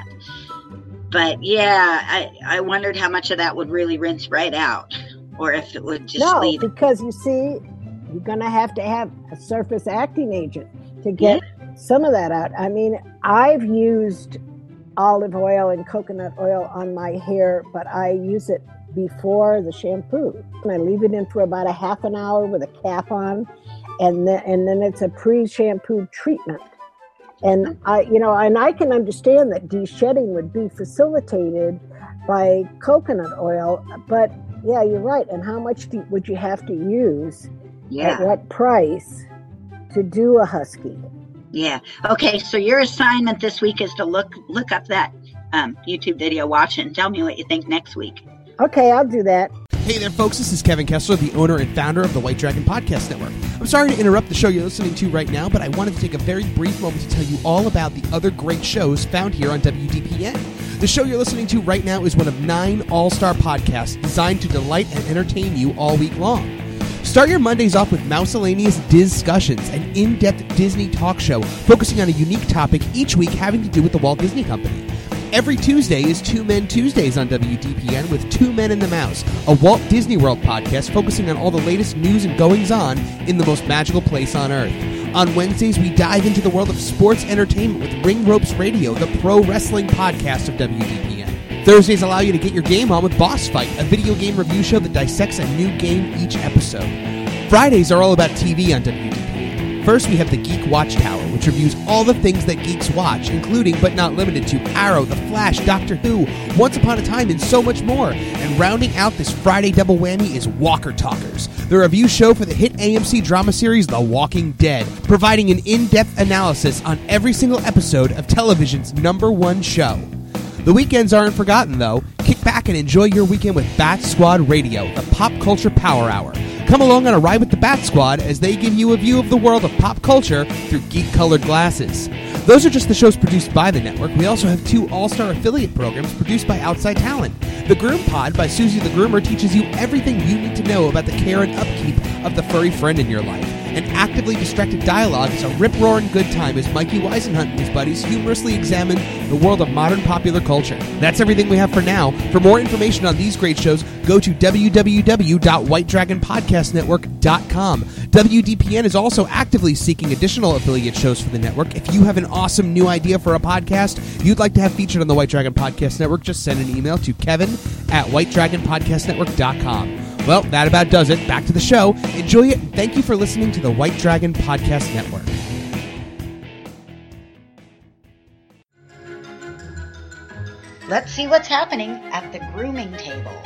[SPEAKER 2] But yeah, I wondered how much of that would really rinse right out, or if it would just leave.
[SPEAKER 3] No, because you see, you're going to have a surface acting agent to get some of that out. I mean, I've used olive oil and coconut oil on my hair, but I use it before the shampoo. And I leave it in for about a half an hour with a cap on, and then it's a pre-shampoo treatment. And I can understand that de-shedding would be facilitated by coconut oil, but yeah, you're right. And how much would you have to use?
[SPEAKER 2] Yeah.
[SPEAKER 3] At what price to do a husky?
[SPEAKER 2] Yeah. Okay. So your assignment this week is to look up that YouTube video, watch it, and tell me what you think next week.
[SPEAKER 3] Okay, I'll do that.
[SPEAKER 4] Hey there, folks. This is Kevin Kessler, the owner and founder of the White Dragon Podcast Network. I'm sorry to interrupt the show you're listening to right now, but I wanted to take a very brief moment to tell you all about the other great shows found here on WDPN. The show you're listening to right now is one of 9 all-star podcasts designed to delight and entertain you all week long. Start your Mondays off with Mouscellaneous Discussions, an in-depth Disney talk show focusing on a unique topic each week having to do with the Walt Disney Company. Every Tuesday is Two Men Tuesdays on WDPN with Two Men and the Mouse, a Walt Disney World podcast focusing on all the latest news and goings-on in the most magical place on Earth. On Wednesdays, we dive into the world of sports entertainment with Ring Ropes Radio, the pro wrestling podcast of WDPN. Thursdays allow you to get your game on with Boss Fight, a video game review show that dissects a new game each episode. Fridays are all about TV on WDPN. First, we have the Geek Watchtower, which reviews all the things that geeks watch, including but not limited to Arrow, The Flash, Doctor Who, Once Upon a Time, and so much more. And rounding out this Friday double whammy is Walker Talkers, the review show for the hit AMC drama series The Walking Dead, providing an in-depth analysis on every single episode of television's #1 show. The weekends aren't forgotten, though. Kick back and enjoy your weekend with Bat Squad Radio, the pop culture power hour. Come along on a ride with the Bat Squad as they give you a view of the world of pop culture through geek-colored glasses. Those are just the shows produced by the network. We also have 2 all-star affiliate programs produced by outside talent. The Groom Pod by Susie the Groomer teaches you everything you need to know about the care and upkeep of the furry friend in your life. And Actively Distracted Dialogue is a rip-roaring good time as Mikey Weisenhunt and his buddies humorously examine the world of modern popular culture. That's everything we have for now. For more information on these great shows, go to www.whitedragonpodcastnetwork.com. WDPN is also actively seeking additional affiliate shows for the network. If you have an awesome new idea for a podcast you'd like to have featured on the White Dragon Podcast Network, just send an email to kevin@whitedragonpodcastnetwork.com. Well, that about does it. Back to the show. Enjoy it, and thank you for listening to the White Dragon Podcast Network.
[SPEAKER 2] Let's see what's happening at the grooming table.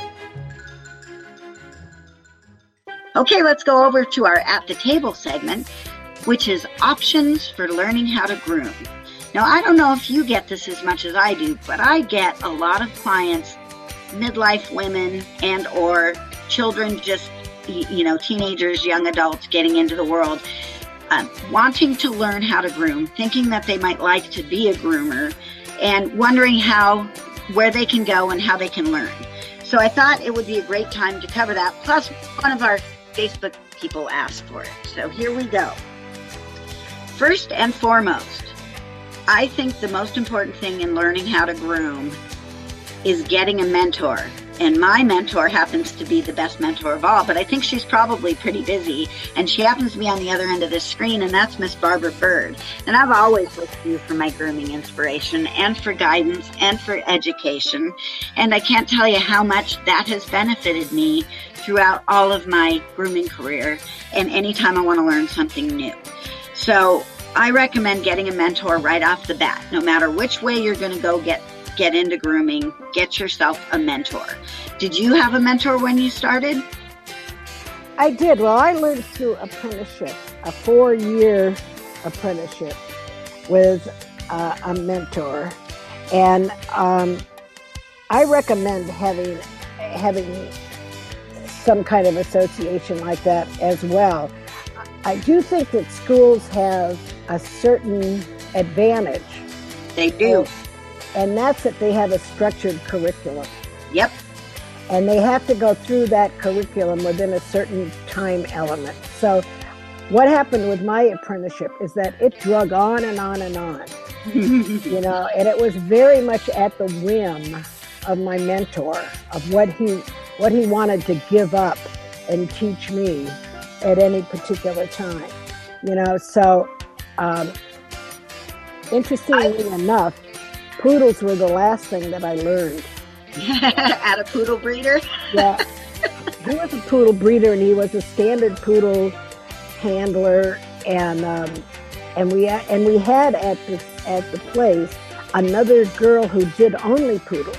[SPEAKER 2] Okay, let's go over to our At the Table segment, which is options for learning how to groom. Now, I don't know if you get this as much as I do, but I get a lot of clients, midlife women and or children, just, teenagers, young adults getting into the world, wanting to learn how to groom, thinking that they might like to be a groomer, and wondering where they can go and how they can learn. So I thought it would be a great time to cover that. Plus, one of our Facebook people asked for it. So here we go. First and foremost, I think the most important thing in learning how to groom is getting a mentor. And my mentor happens to be the best mentor of all, but I think she's probably pretty busy, and she happens to be on the other end of this screen, and that's Miss Barbara Bird. And I've always looked to you for my grooming inspiration and for guidance and for education, and I can't tell you how much that has benefited me throughout all of my grooming career and anytime I want to learn something new. So I recommend getting a mentor right off the bat. No matter which way you're going to go get into grooming, get yourself a mentor. Did you have a mentor when you started?
[SPEAKER 3] I did. Well, I learned through apprenticeship, a 4-year apprenticeship with a mentor. And I recommend having some kind of association like that as well. I do think that schools have a certain advantage.
[SPEAKER 2] They do.
[SPEAKER 3] And that's that they have a structured curriculum.
[SPEAKER 2] Yep.
[SPEAKER 3] And they have to go through that curriculum within a certain time element. So what happened with my apprenticeship is that it drug on and on and on. And it was very much at the whim of my mentor, of what he wanted to give up and teach me at any particular time. So interestingly enough, poodles were the last thing that I learned.
[SPEAKER 2] At a poodle breeder?
[SPEAKER 3] Yeah. He was a poodle breeder, and he was a standard poodle handler, and we had at the place another girl who did only poodles.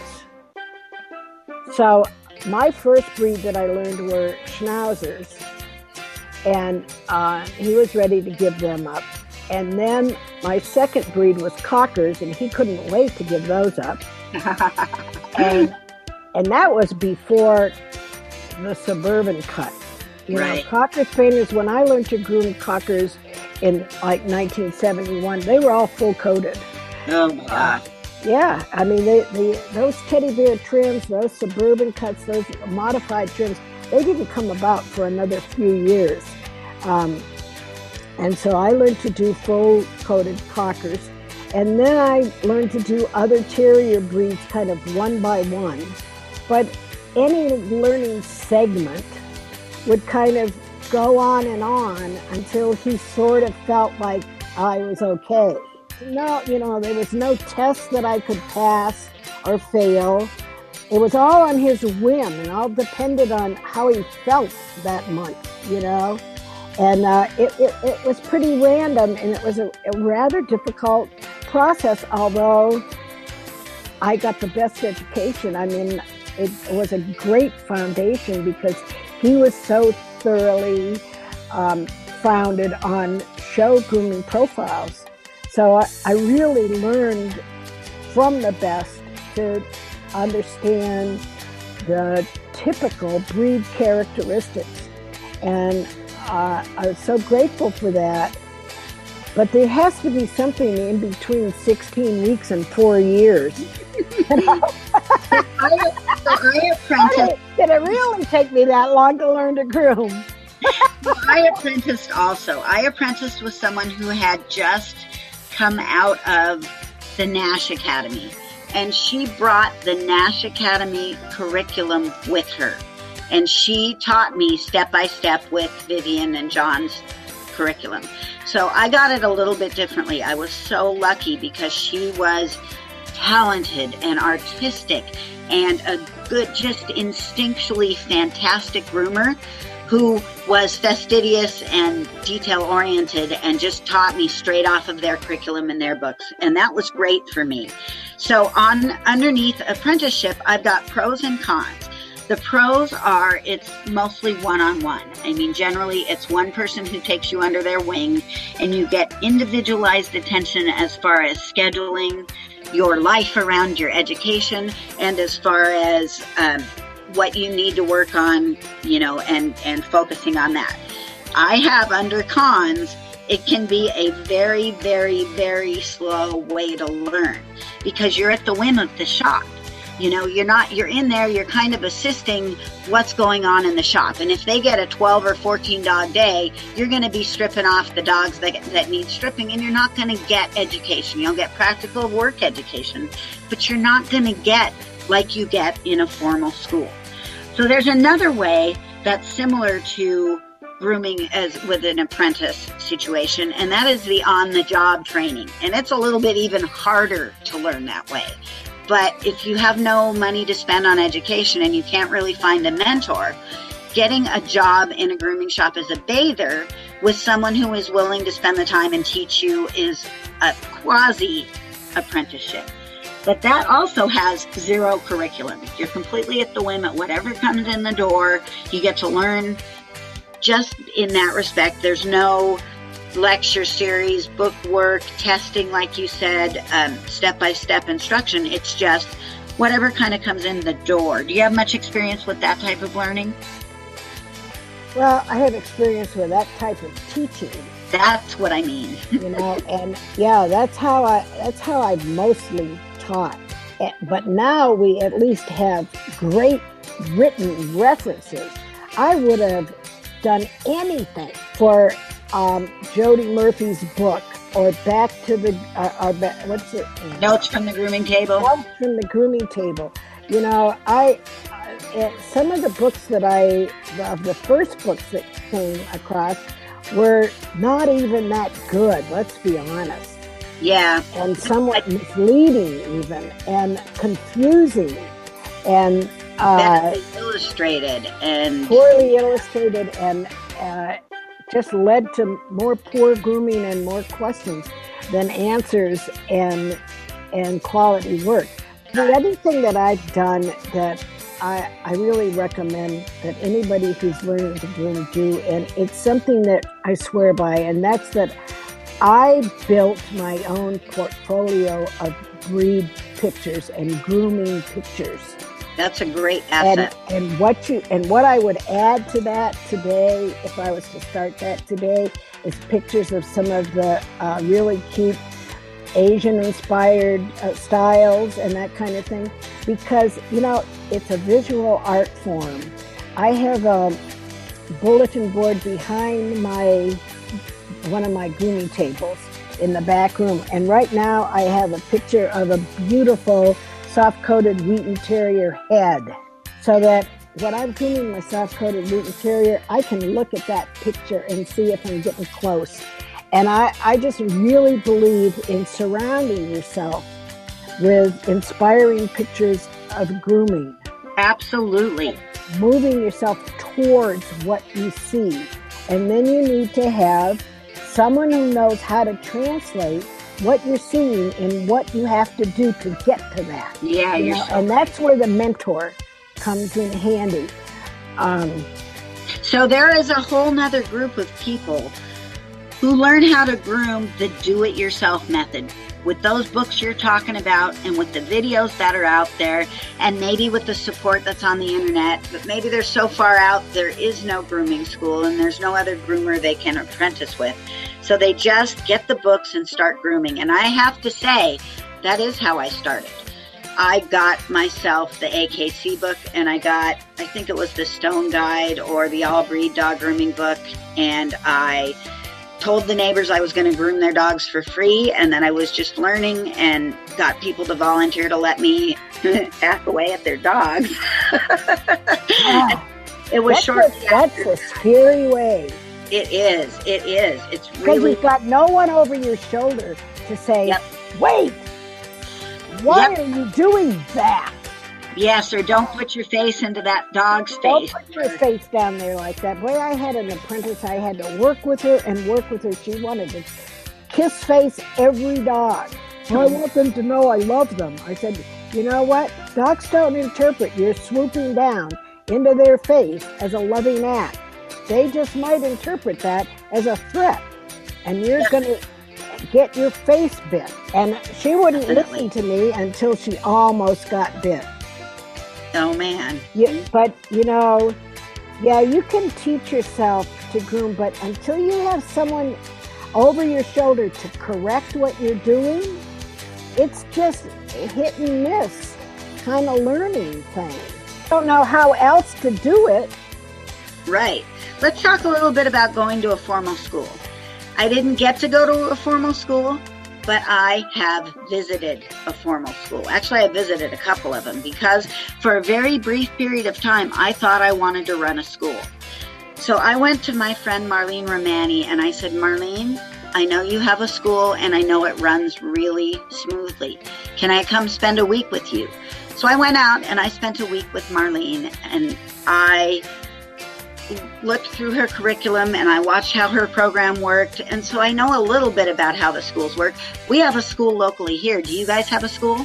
[SPEAKER 3] So my first breed that I learned were Schnauzers, and he was ready to give them up. And then my second breed was Cockers, and he couldn't wait to give those up. and that was before the Suburban cut.
[SPEAKER 2] Right.
[SPEAKER 3] Cocker Spaniels, when I learned to groom Cockers in like 1971, they were all full coated.
[SPEAKER 2] Oh my God.
[SPEAKER 3] Yeah, I mean, those teddy bear trims, those Suburban cuts, those modified trims, they didn't come about for another few years. And so I learned to do full-coated Cockers. And then I learned to do other terrier breeds kind of one by one. But any learning segment would kind of go on until he sort of felt like I was okay. No, there was no test that I could pass or fail. It was all on his whim and all depended on how he felt that month, And it was pretty random, and it was a rather difficult process, although I got the best education. I mean, it was a great foundation because he was so thoroughly founded on show grooming profiles. So I really learned from the best to understand the typical breed characteristics. And I was so grateful for that. But there has to be something in between 16 weeks and 4 years.
[SPEAKER 2] I apprenticed.
[SPEAKER 3] Did it really take me that long to learn to groom?
[SPEAKER 2] I apprenticed also. I apprenticed with someone who had just come out of the Nash Academy. And she brought the Nash Academy curriculum with her. And she taught me step by step with Vivian and John's curriculum. So I got it a little bit differently. I was so lucky because she was talented and artistic and a good, just instinctually fantastic groomer who was fastidious and detail-oriented and just taught me straight off of their curriculum and their books. And that was great for me. So underneath apprenticeship, I've got pros and cons. The pros are it's mostly one-on-one. I mean, generally it's one person who takes you under their wing and you get individualized attention as far as scheduling your life around your education and as far as what you need to work on, and focusing on that. I have under cons, it can be a very, very, very slow way to learn because you're at the whim of the shop. You're in there, you're kind of assisting what's going on in the shop. And if they get a 12 or 14 dog day, you're going to be stripping off the dogs that need stripping, and you're not going to get education. You'll get practical work education, but you're not going to get like you get in a formal school. So there's another way that's similar to grooming as with an apprentice situation, and that is the on-the-job training. And it's a little bit even harder to learn that way. But if you have no money to spend on education and you can't really find a mentor, getting a job in a grooming shop as a bather with someone who is willing to spend the time and teach you is a quasi apprenticeship. But that also has zero curriculum. You're completely at the whim at whatever comes in the door. You get to learn just in that respect. There's no lecture series, book work, testing, like you said, step-by-step instruction. It's just whatever kind of comes in the door. Do you have much experience with that type of learning?
[SPEAKER 3] Well, I have experience with that type of teaching.
[SPEAKER 2] That's what I mean.
[SPEAKER 3] And yeah, that's how I've mostly taught. But now we at least have great written references. I would have done anything for Jody Murphy's book, or back to the what's it?
[SPEAKER 2] Notes from the Grooming Table.
[SPEAKER 3] Notes from the Grooming Table. Some of the books the first books that came across were not even that good. Let's be honest.
[SPEAKER 2] Yeah.
[SPEAKER 3] And somewhat misleading even, and confusing, and
[SPEAKER 2] poorly illustrated,
[SPEAKER 3] and just led to more poor grooming and more questions than answers and quality work. The other thing that I've done that I really recommend that anybody who's learning to groom do, and it's something that I swear by, and that's that I built my own portfolio of breed pictures and grooming pictures.
[SPEAKER 2] That's a great asset.
[SPEAKER 3] And what I would add to that today, if I was to start that today, is pictures of some of the really cute Asian-inspired styles and that kind of thing, because it's a visual art form. I have a bulletin board behind one of my grooming tables in the back room, and right now I have a picture of a beautiful soft-coated Wheaten Terrier head, so that when I'm grooming my soft-coated Wheaten Terrier, I can look at that picture and see if I'm getting close. And I just really believe in surrounding yourself with inspiring pictures of grooming.
[SPEAKER 2] Absolutely.
[SPEAKER 3] Moving yourself towards what you see. And then you need to have someone who knows how to translate what you're seeing and what you have to do to get to that.
[SPEAKER 2] Yeah,
[SPEAKER 3] and that's where the mentor comes in handy.
[SPEAKER 2] So there is a whole nother group of people who learn how to groom the do-it-yourself method with those books you're talking about and with the videos that are out there, and maybe with the support that's on the internet. But maybe they're so far out there is no grooming school and there's no other groomer they can apprentice with. So they just get the books and start grooming. And I have to say, that is how I started. I got myself the AKC book, and I think it was the Stone Guide or the All Breed Dog Grooming book, and I told the neighbors I was going to groom their dogs for free, and then I was just learning and got people to volunteer to let me hack away at their dogs.
[SPEAKER 3] Wow.
[SPEAKER 2] It was
[SPEAKER 3] That's a scary way.
[SPEAKER 2] It is. It's
[SPEAKER 3] because
[SPEAKER 2] really...
[SPEAKER 3] you've got no one over your shoulder to say,
[SPEAKER 2] Yep.
[SPEAKER 3] Wait, Why are you doing that?
[SPEAKER 2] Yes, or don't put your face into that dog's face.
[SPEAKER 3] Don't put your face down there like that. Boy, I had an apprentice. I had to work with her and work with her. She wanted to kiss face every dog. I want them to know I love them. I said, you know what? Dogs don't interpret your swooping down into their face as a loving act. They just might interpret that as a threat. And you're going to get your face bit. And she wouldn't listen to me until she almost got bit.
[SPEAKER 2] Oh, man.
[SPEAKER 3] Yeah, but, you know, yeah, you can teach yourself to groom, but until you have someone over your shoulder to correct what you're doing, it's just a hit and miss kind of learning thing. Don't know how else to do it.
[SPEAKER 2] Right. Let's talk a little bit about going to a formal school. I didn't get to go to a formal school, but I have visited a formal school. Actually, I visited a couple of them because for a very brief period of time, I thought I wanted to run a school. So I went to my friend Marlene Romani and I said, Marlene, I know you have a school and I know it runs really smoothly. Can I come spend a week with you? So I went out and I spent a week with Marlene and I looked through her curriculum and I watched how her program worked. And so I know a little bit about how the schools work. We have a school locally here. Do you guys have a school?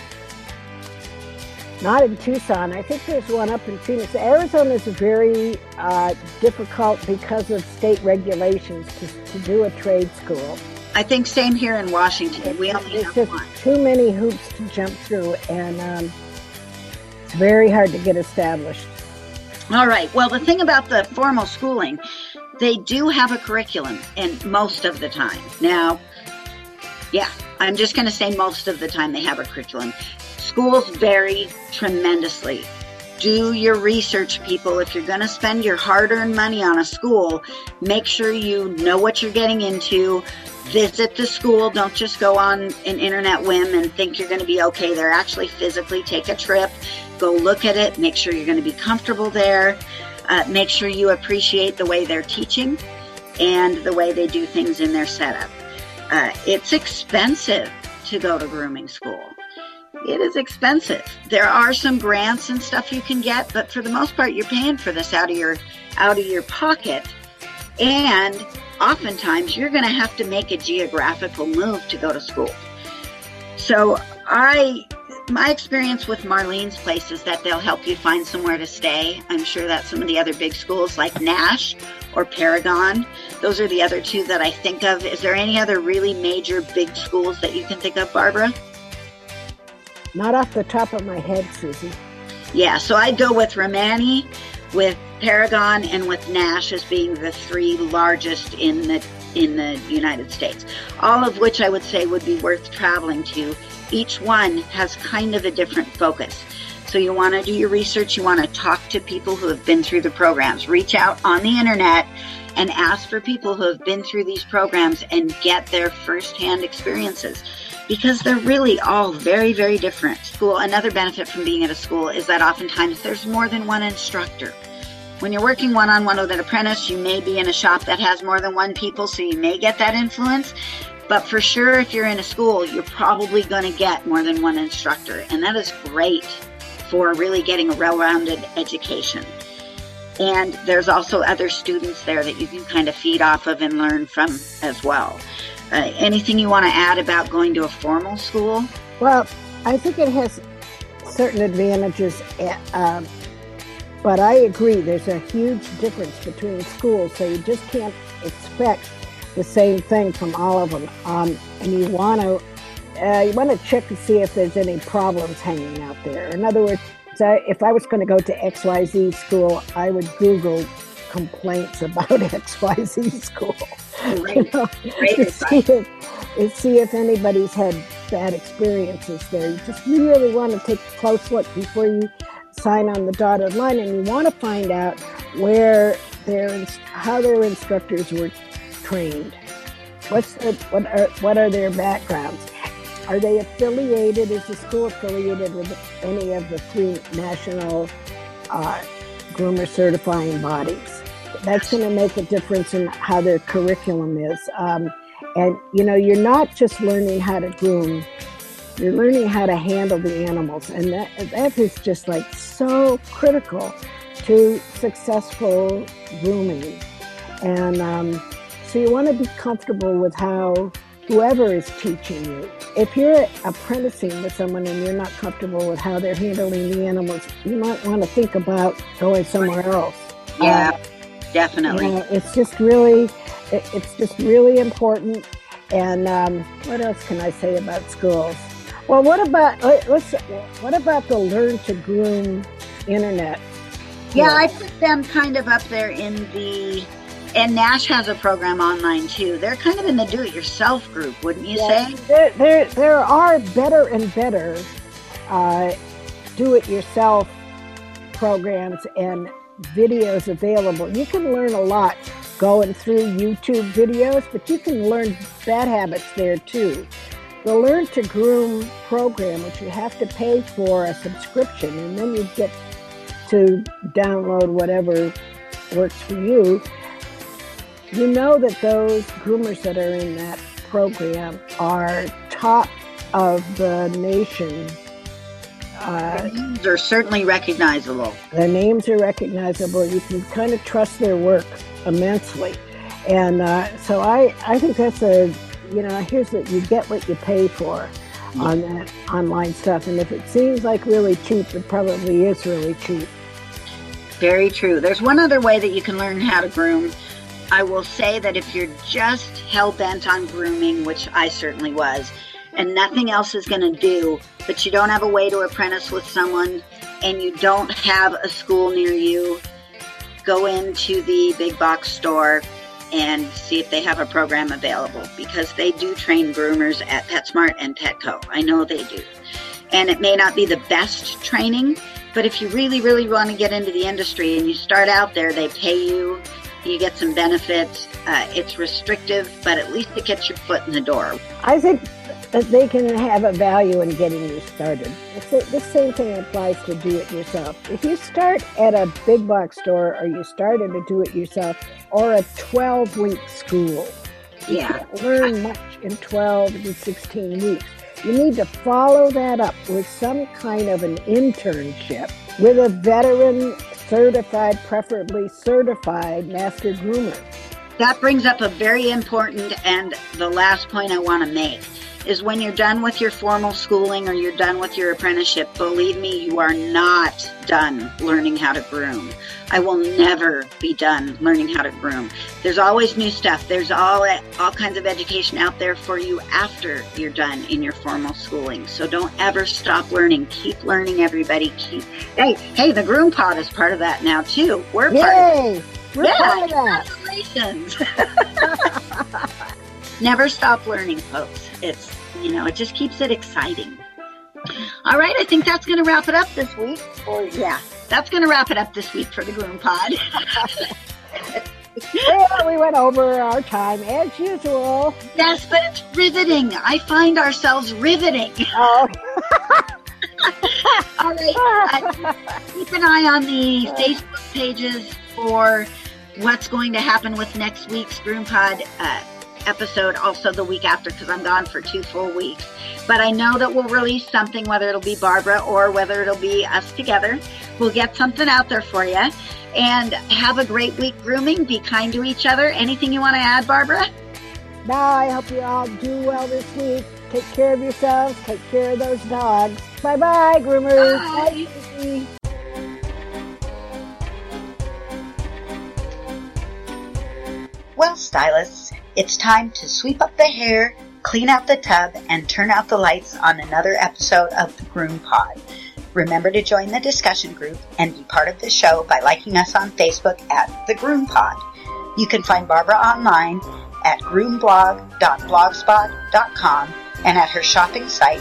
[SPEAKER 3] Not in Tucson. I think there's one up in Phoenix. Arizona is very difficult because of state regulations to do a trade school.
[SPEAKER 2] I think same here in Washington. We only have
[SPEAKER 3] just
[SPEAKER 2] one.
[SPEAKER 3] Too many hoops to jump through, and it's very hard to get established.
[SPEAKER 2] All right. Well, the thing about the formal schooling, they do have a curriculum, and most of the time. Now, yeah, I'm just going to say most of the time they have a curriculum. Schools vary tremendously. Do your research, people. If you're going to spend your hard-earned money on a school, make sure you know what you're getting into. Visit the school. Don't just go on an internet whim and think you're going to be okay there. Actually physically take a trip. Go look at it. Make sure you're going to be comfortable there. Make sure you appreciate the way they're teaching and the way they do things in their setup. It's expensive to go to grooming school. It is expensive. There are some grants and stuff you can get, but for the most part, you're paying for this out of your pocket. And oftentimes, you're going to have to make a geographical move to go to school. So my experience with Marlene's place is that they'll help you find somewhere to stay. I'm sure that some of the other big schools like Nash or Paragon, those are the other two that I think of. Is there any other really major big schools that you can think of, Barbara?
[SPEAKER 3] Not off the top of my head, Susie.
[SPEAKER 2] Yeah, so I'd go with Romani, with Paragon, and with Nash as being the three largest in the United States. All of which I would say would be worth traveling to. Each one has kind of a different focus. So you want to do your research, you want to talk to people who have been through the programs. Reach out on the internet and ask for people who have been through these programs and get their firsthand experiences. Because they're really all very, very different. Another benefit from being at a school is that oftentimes there's more than one instructor. When you're working one-on-one with an apprentice, you may be in a shop that has more than one people, so you may get that influence. But for sure, if you're in a school, you're probably going to get more than one instructor. And that is great for really getting a well-rounded education. And there's also other students there that you can kind of feed off of and learn from as well. Anything you want to add about going to a formal school?
[SPEAKER 3] Well, I think it has certain advantages, but I agree there's a huge difference between schools, so you just can't expect the same thing from all of them. And you want to check to see if there's any problems hanging out there. In other words, if I was going to go to XYZ school, I would Google complaints about XYZ school.
[SPEAKER 2] Great.
[SPEAKER 3] See if anybody's had bad experiences there. You just really want to take a close look before you sign on the dotted line, and you want to find out how their instructors were trained. What are their backgrounds? Are they affiliated? Is the school affiliated with any of the three national groomer certifying bodies? That's going to make a difference in how their curriculum is. And, you're not just learning how to groom You're learning how to handle the animals, and that is just like so critical to successful grooming. And so you want to be comfortable with how whoever is teaching you. If you're apprenticing with someone and you're not comfortable with how they're handling the animals, you might want to think about going somewhere else.
[SPEAKER 2] Yeah, definitely.
[SPEAKER 3] It's just really important. And what else can I say about schools? Well, what about the Learn to Groom internet?
[SPEAKER 2] Yeah, I put them kind of up there and Nash has a program online too. They're kind of in the do-it-yourself group, wouldn't you say?
[SPEAKER 3] There are better and better do-it-yourself programs and videos available. You can learn a lot going through YouTube videos, but you can learn bad habits there too. The Learn to Groom program, which you have to pay for a subscription, and then you get to download whatever works for you. You know that those groomers that are in that program are top of the nation.
[SPEAKER 2] Their names are certainly recognizable.
[SPEAKER 3] Their names are recognizable. You can kind of trust their work immensely. And so I think that's here's what you get what you pay for on that online stuff. And if it seems like really cheap, it probably is really cheap.
[SPEAKER 2] Very true. There's one other way that you can learn how to groom. I will say that if you're just hell-bent on grooming, which I certainly was, and nothing else is going to do, but you don't have a way to apprentice with someone and you don't have a school near you, go into the big box store and see if they have a program available, because they do train groomers at PetSmart and Petco. I know they do. And it may not be the best training, but if you really, really want to get into the industry and you start out there, they pay you, you get some benefits. It's restrictive, but at least it gets your foot in the door.
[SPEAKER 3] I think that they can have a value in getting you started. The same thing applies to do-it-yourself. If you start at a big box store, or you start at a do-it-yourself, or a 12-week school, you can't learn much in 12 to 16 weeks. You need to follow that up with some kind of an internship with a veteran, certified, preferably certified master groomer.
[SPEAKER 2] That brings up a very important and the last point I want to make is when you're done with your formal schooling or you're done with your apprenticeship, believe me, you are not done learning how to groom. I will never be done learning how to groom. There's always new stuff. There's all kinds of education out there for you after you're done in your formal schooling. So don't ever stop learning. Keep learning, everybody. Hey, the Groom Pod is part of that now too. We're part of it.
[SPEAKER 3] We're part of that.
[SPEAKER 2] Congratulations. Never stop learning, folks. It just keeps it exciting. All right, I think that's going to wrap it up this week. That's going to wrap it up this week for the Groom Pod.
[SPEAKER 3] Well, we went over our time as usual.
[SPEAKER 2] Yes, but it's riveting. I find ourselves riveting.
[SPEAKER 3] Oh.
[SPEAKER 2] All right. Keep an eye on the Facebook pages for what's going to happen with next week's Groom Pod episode, also the week after, because I'm gone for 2 full weeks. But I know that we'll release something, whether it'll be Barbara or whether it'll be us together. We'll get something out there for you. And have a great week grooming. Be kind to each other. Anything you want to add, Barbara?
[SPEAKER 3] No, I hope you all do well this week. Take care of yourselves. Take care of those dogs. Bye-bye, groomers.
[SPEAKER 2] Bye. Well, stylists, it's time to sweep up the hair, clean out the tub, and turn out the lights on another episode of the Groom Pod. Remember to join the discussion group and be part of the show by liking us on Facebook at The Groom Pod. You can find Barbara online at groomblog.blogspot.com and at her shopping site,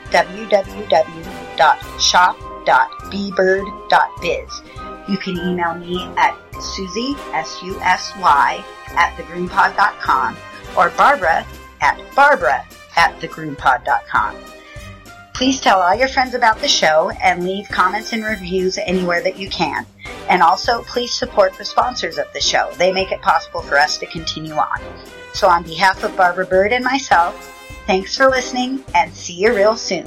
[SPEAKER 2] www.shop.bbird.biz. You can email me at Susie, S-U-S-Y, at thegroompod.com or Barbara at thegroompod.com. Please tell all your friends about the show and leave comments and reviews anywhere that you can. And also, please support the sponsors of the show. They make it possible for us to continue on. So on behalf of Barbara Bird and myself, Thanks for listening, and see you real soon.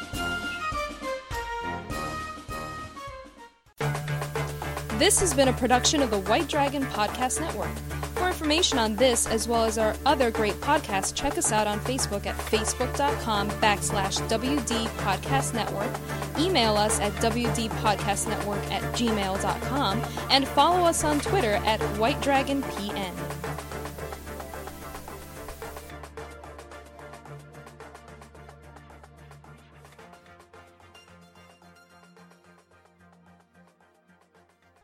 [SPEAKER 1] This has been a production of the White Dragon Podcast Network. For information on this, as well as our other great podcasts, check us out on Facebook at facebook.com/WD Podcast Network, email us at wdpodcastnetwork@gmail.com, and follow us on Twitter at WhiteDragonPN.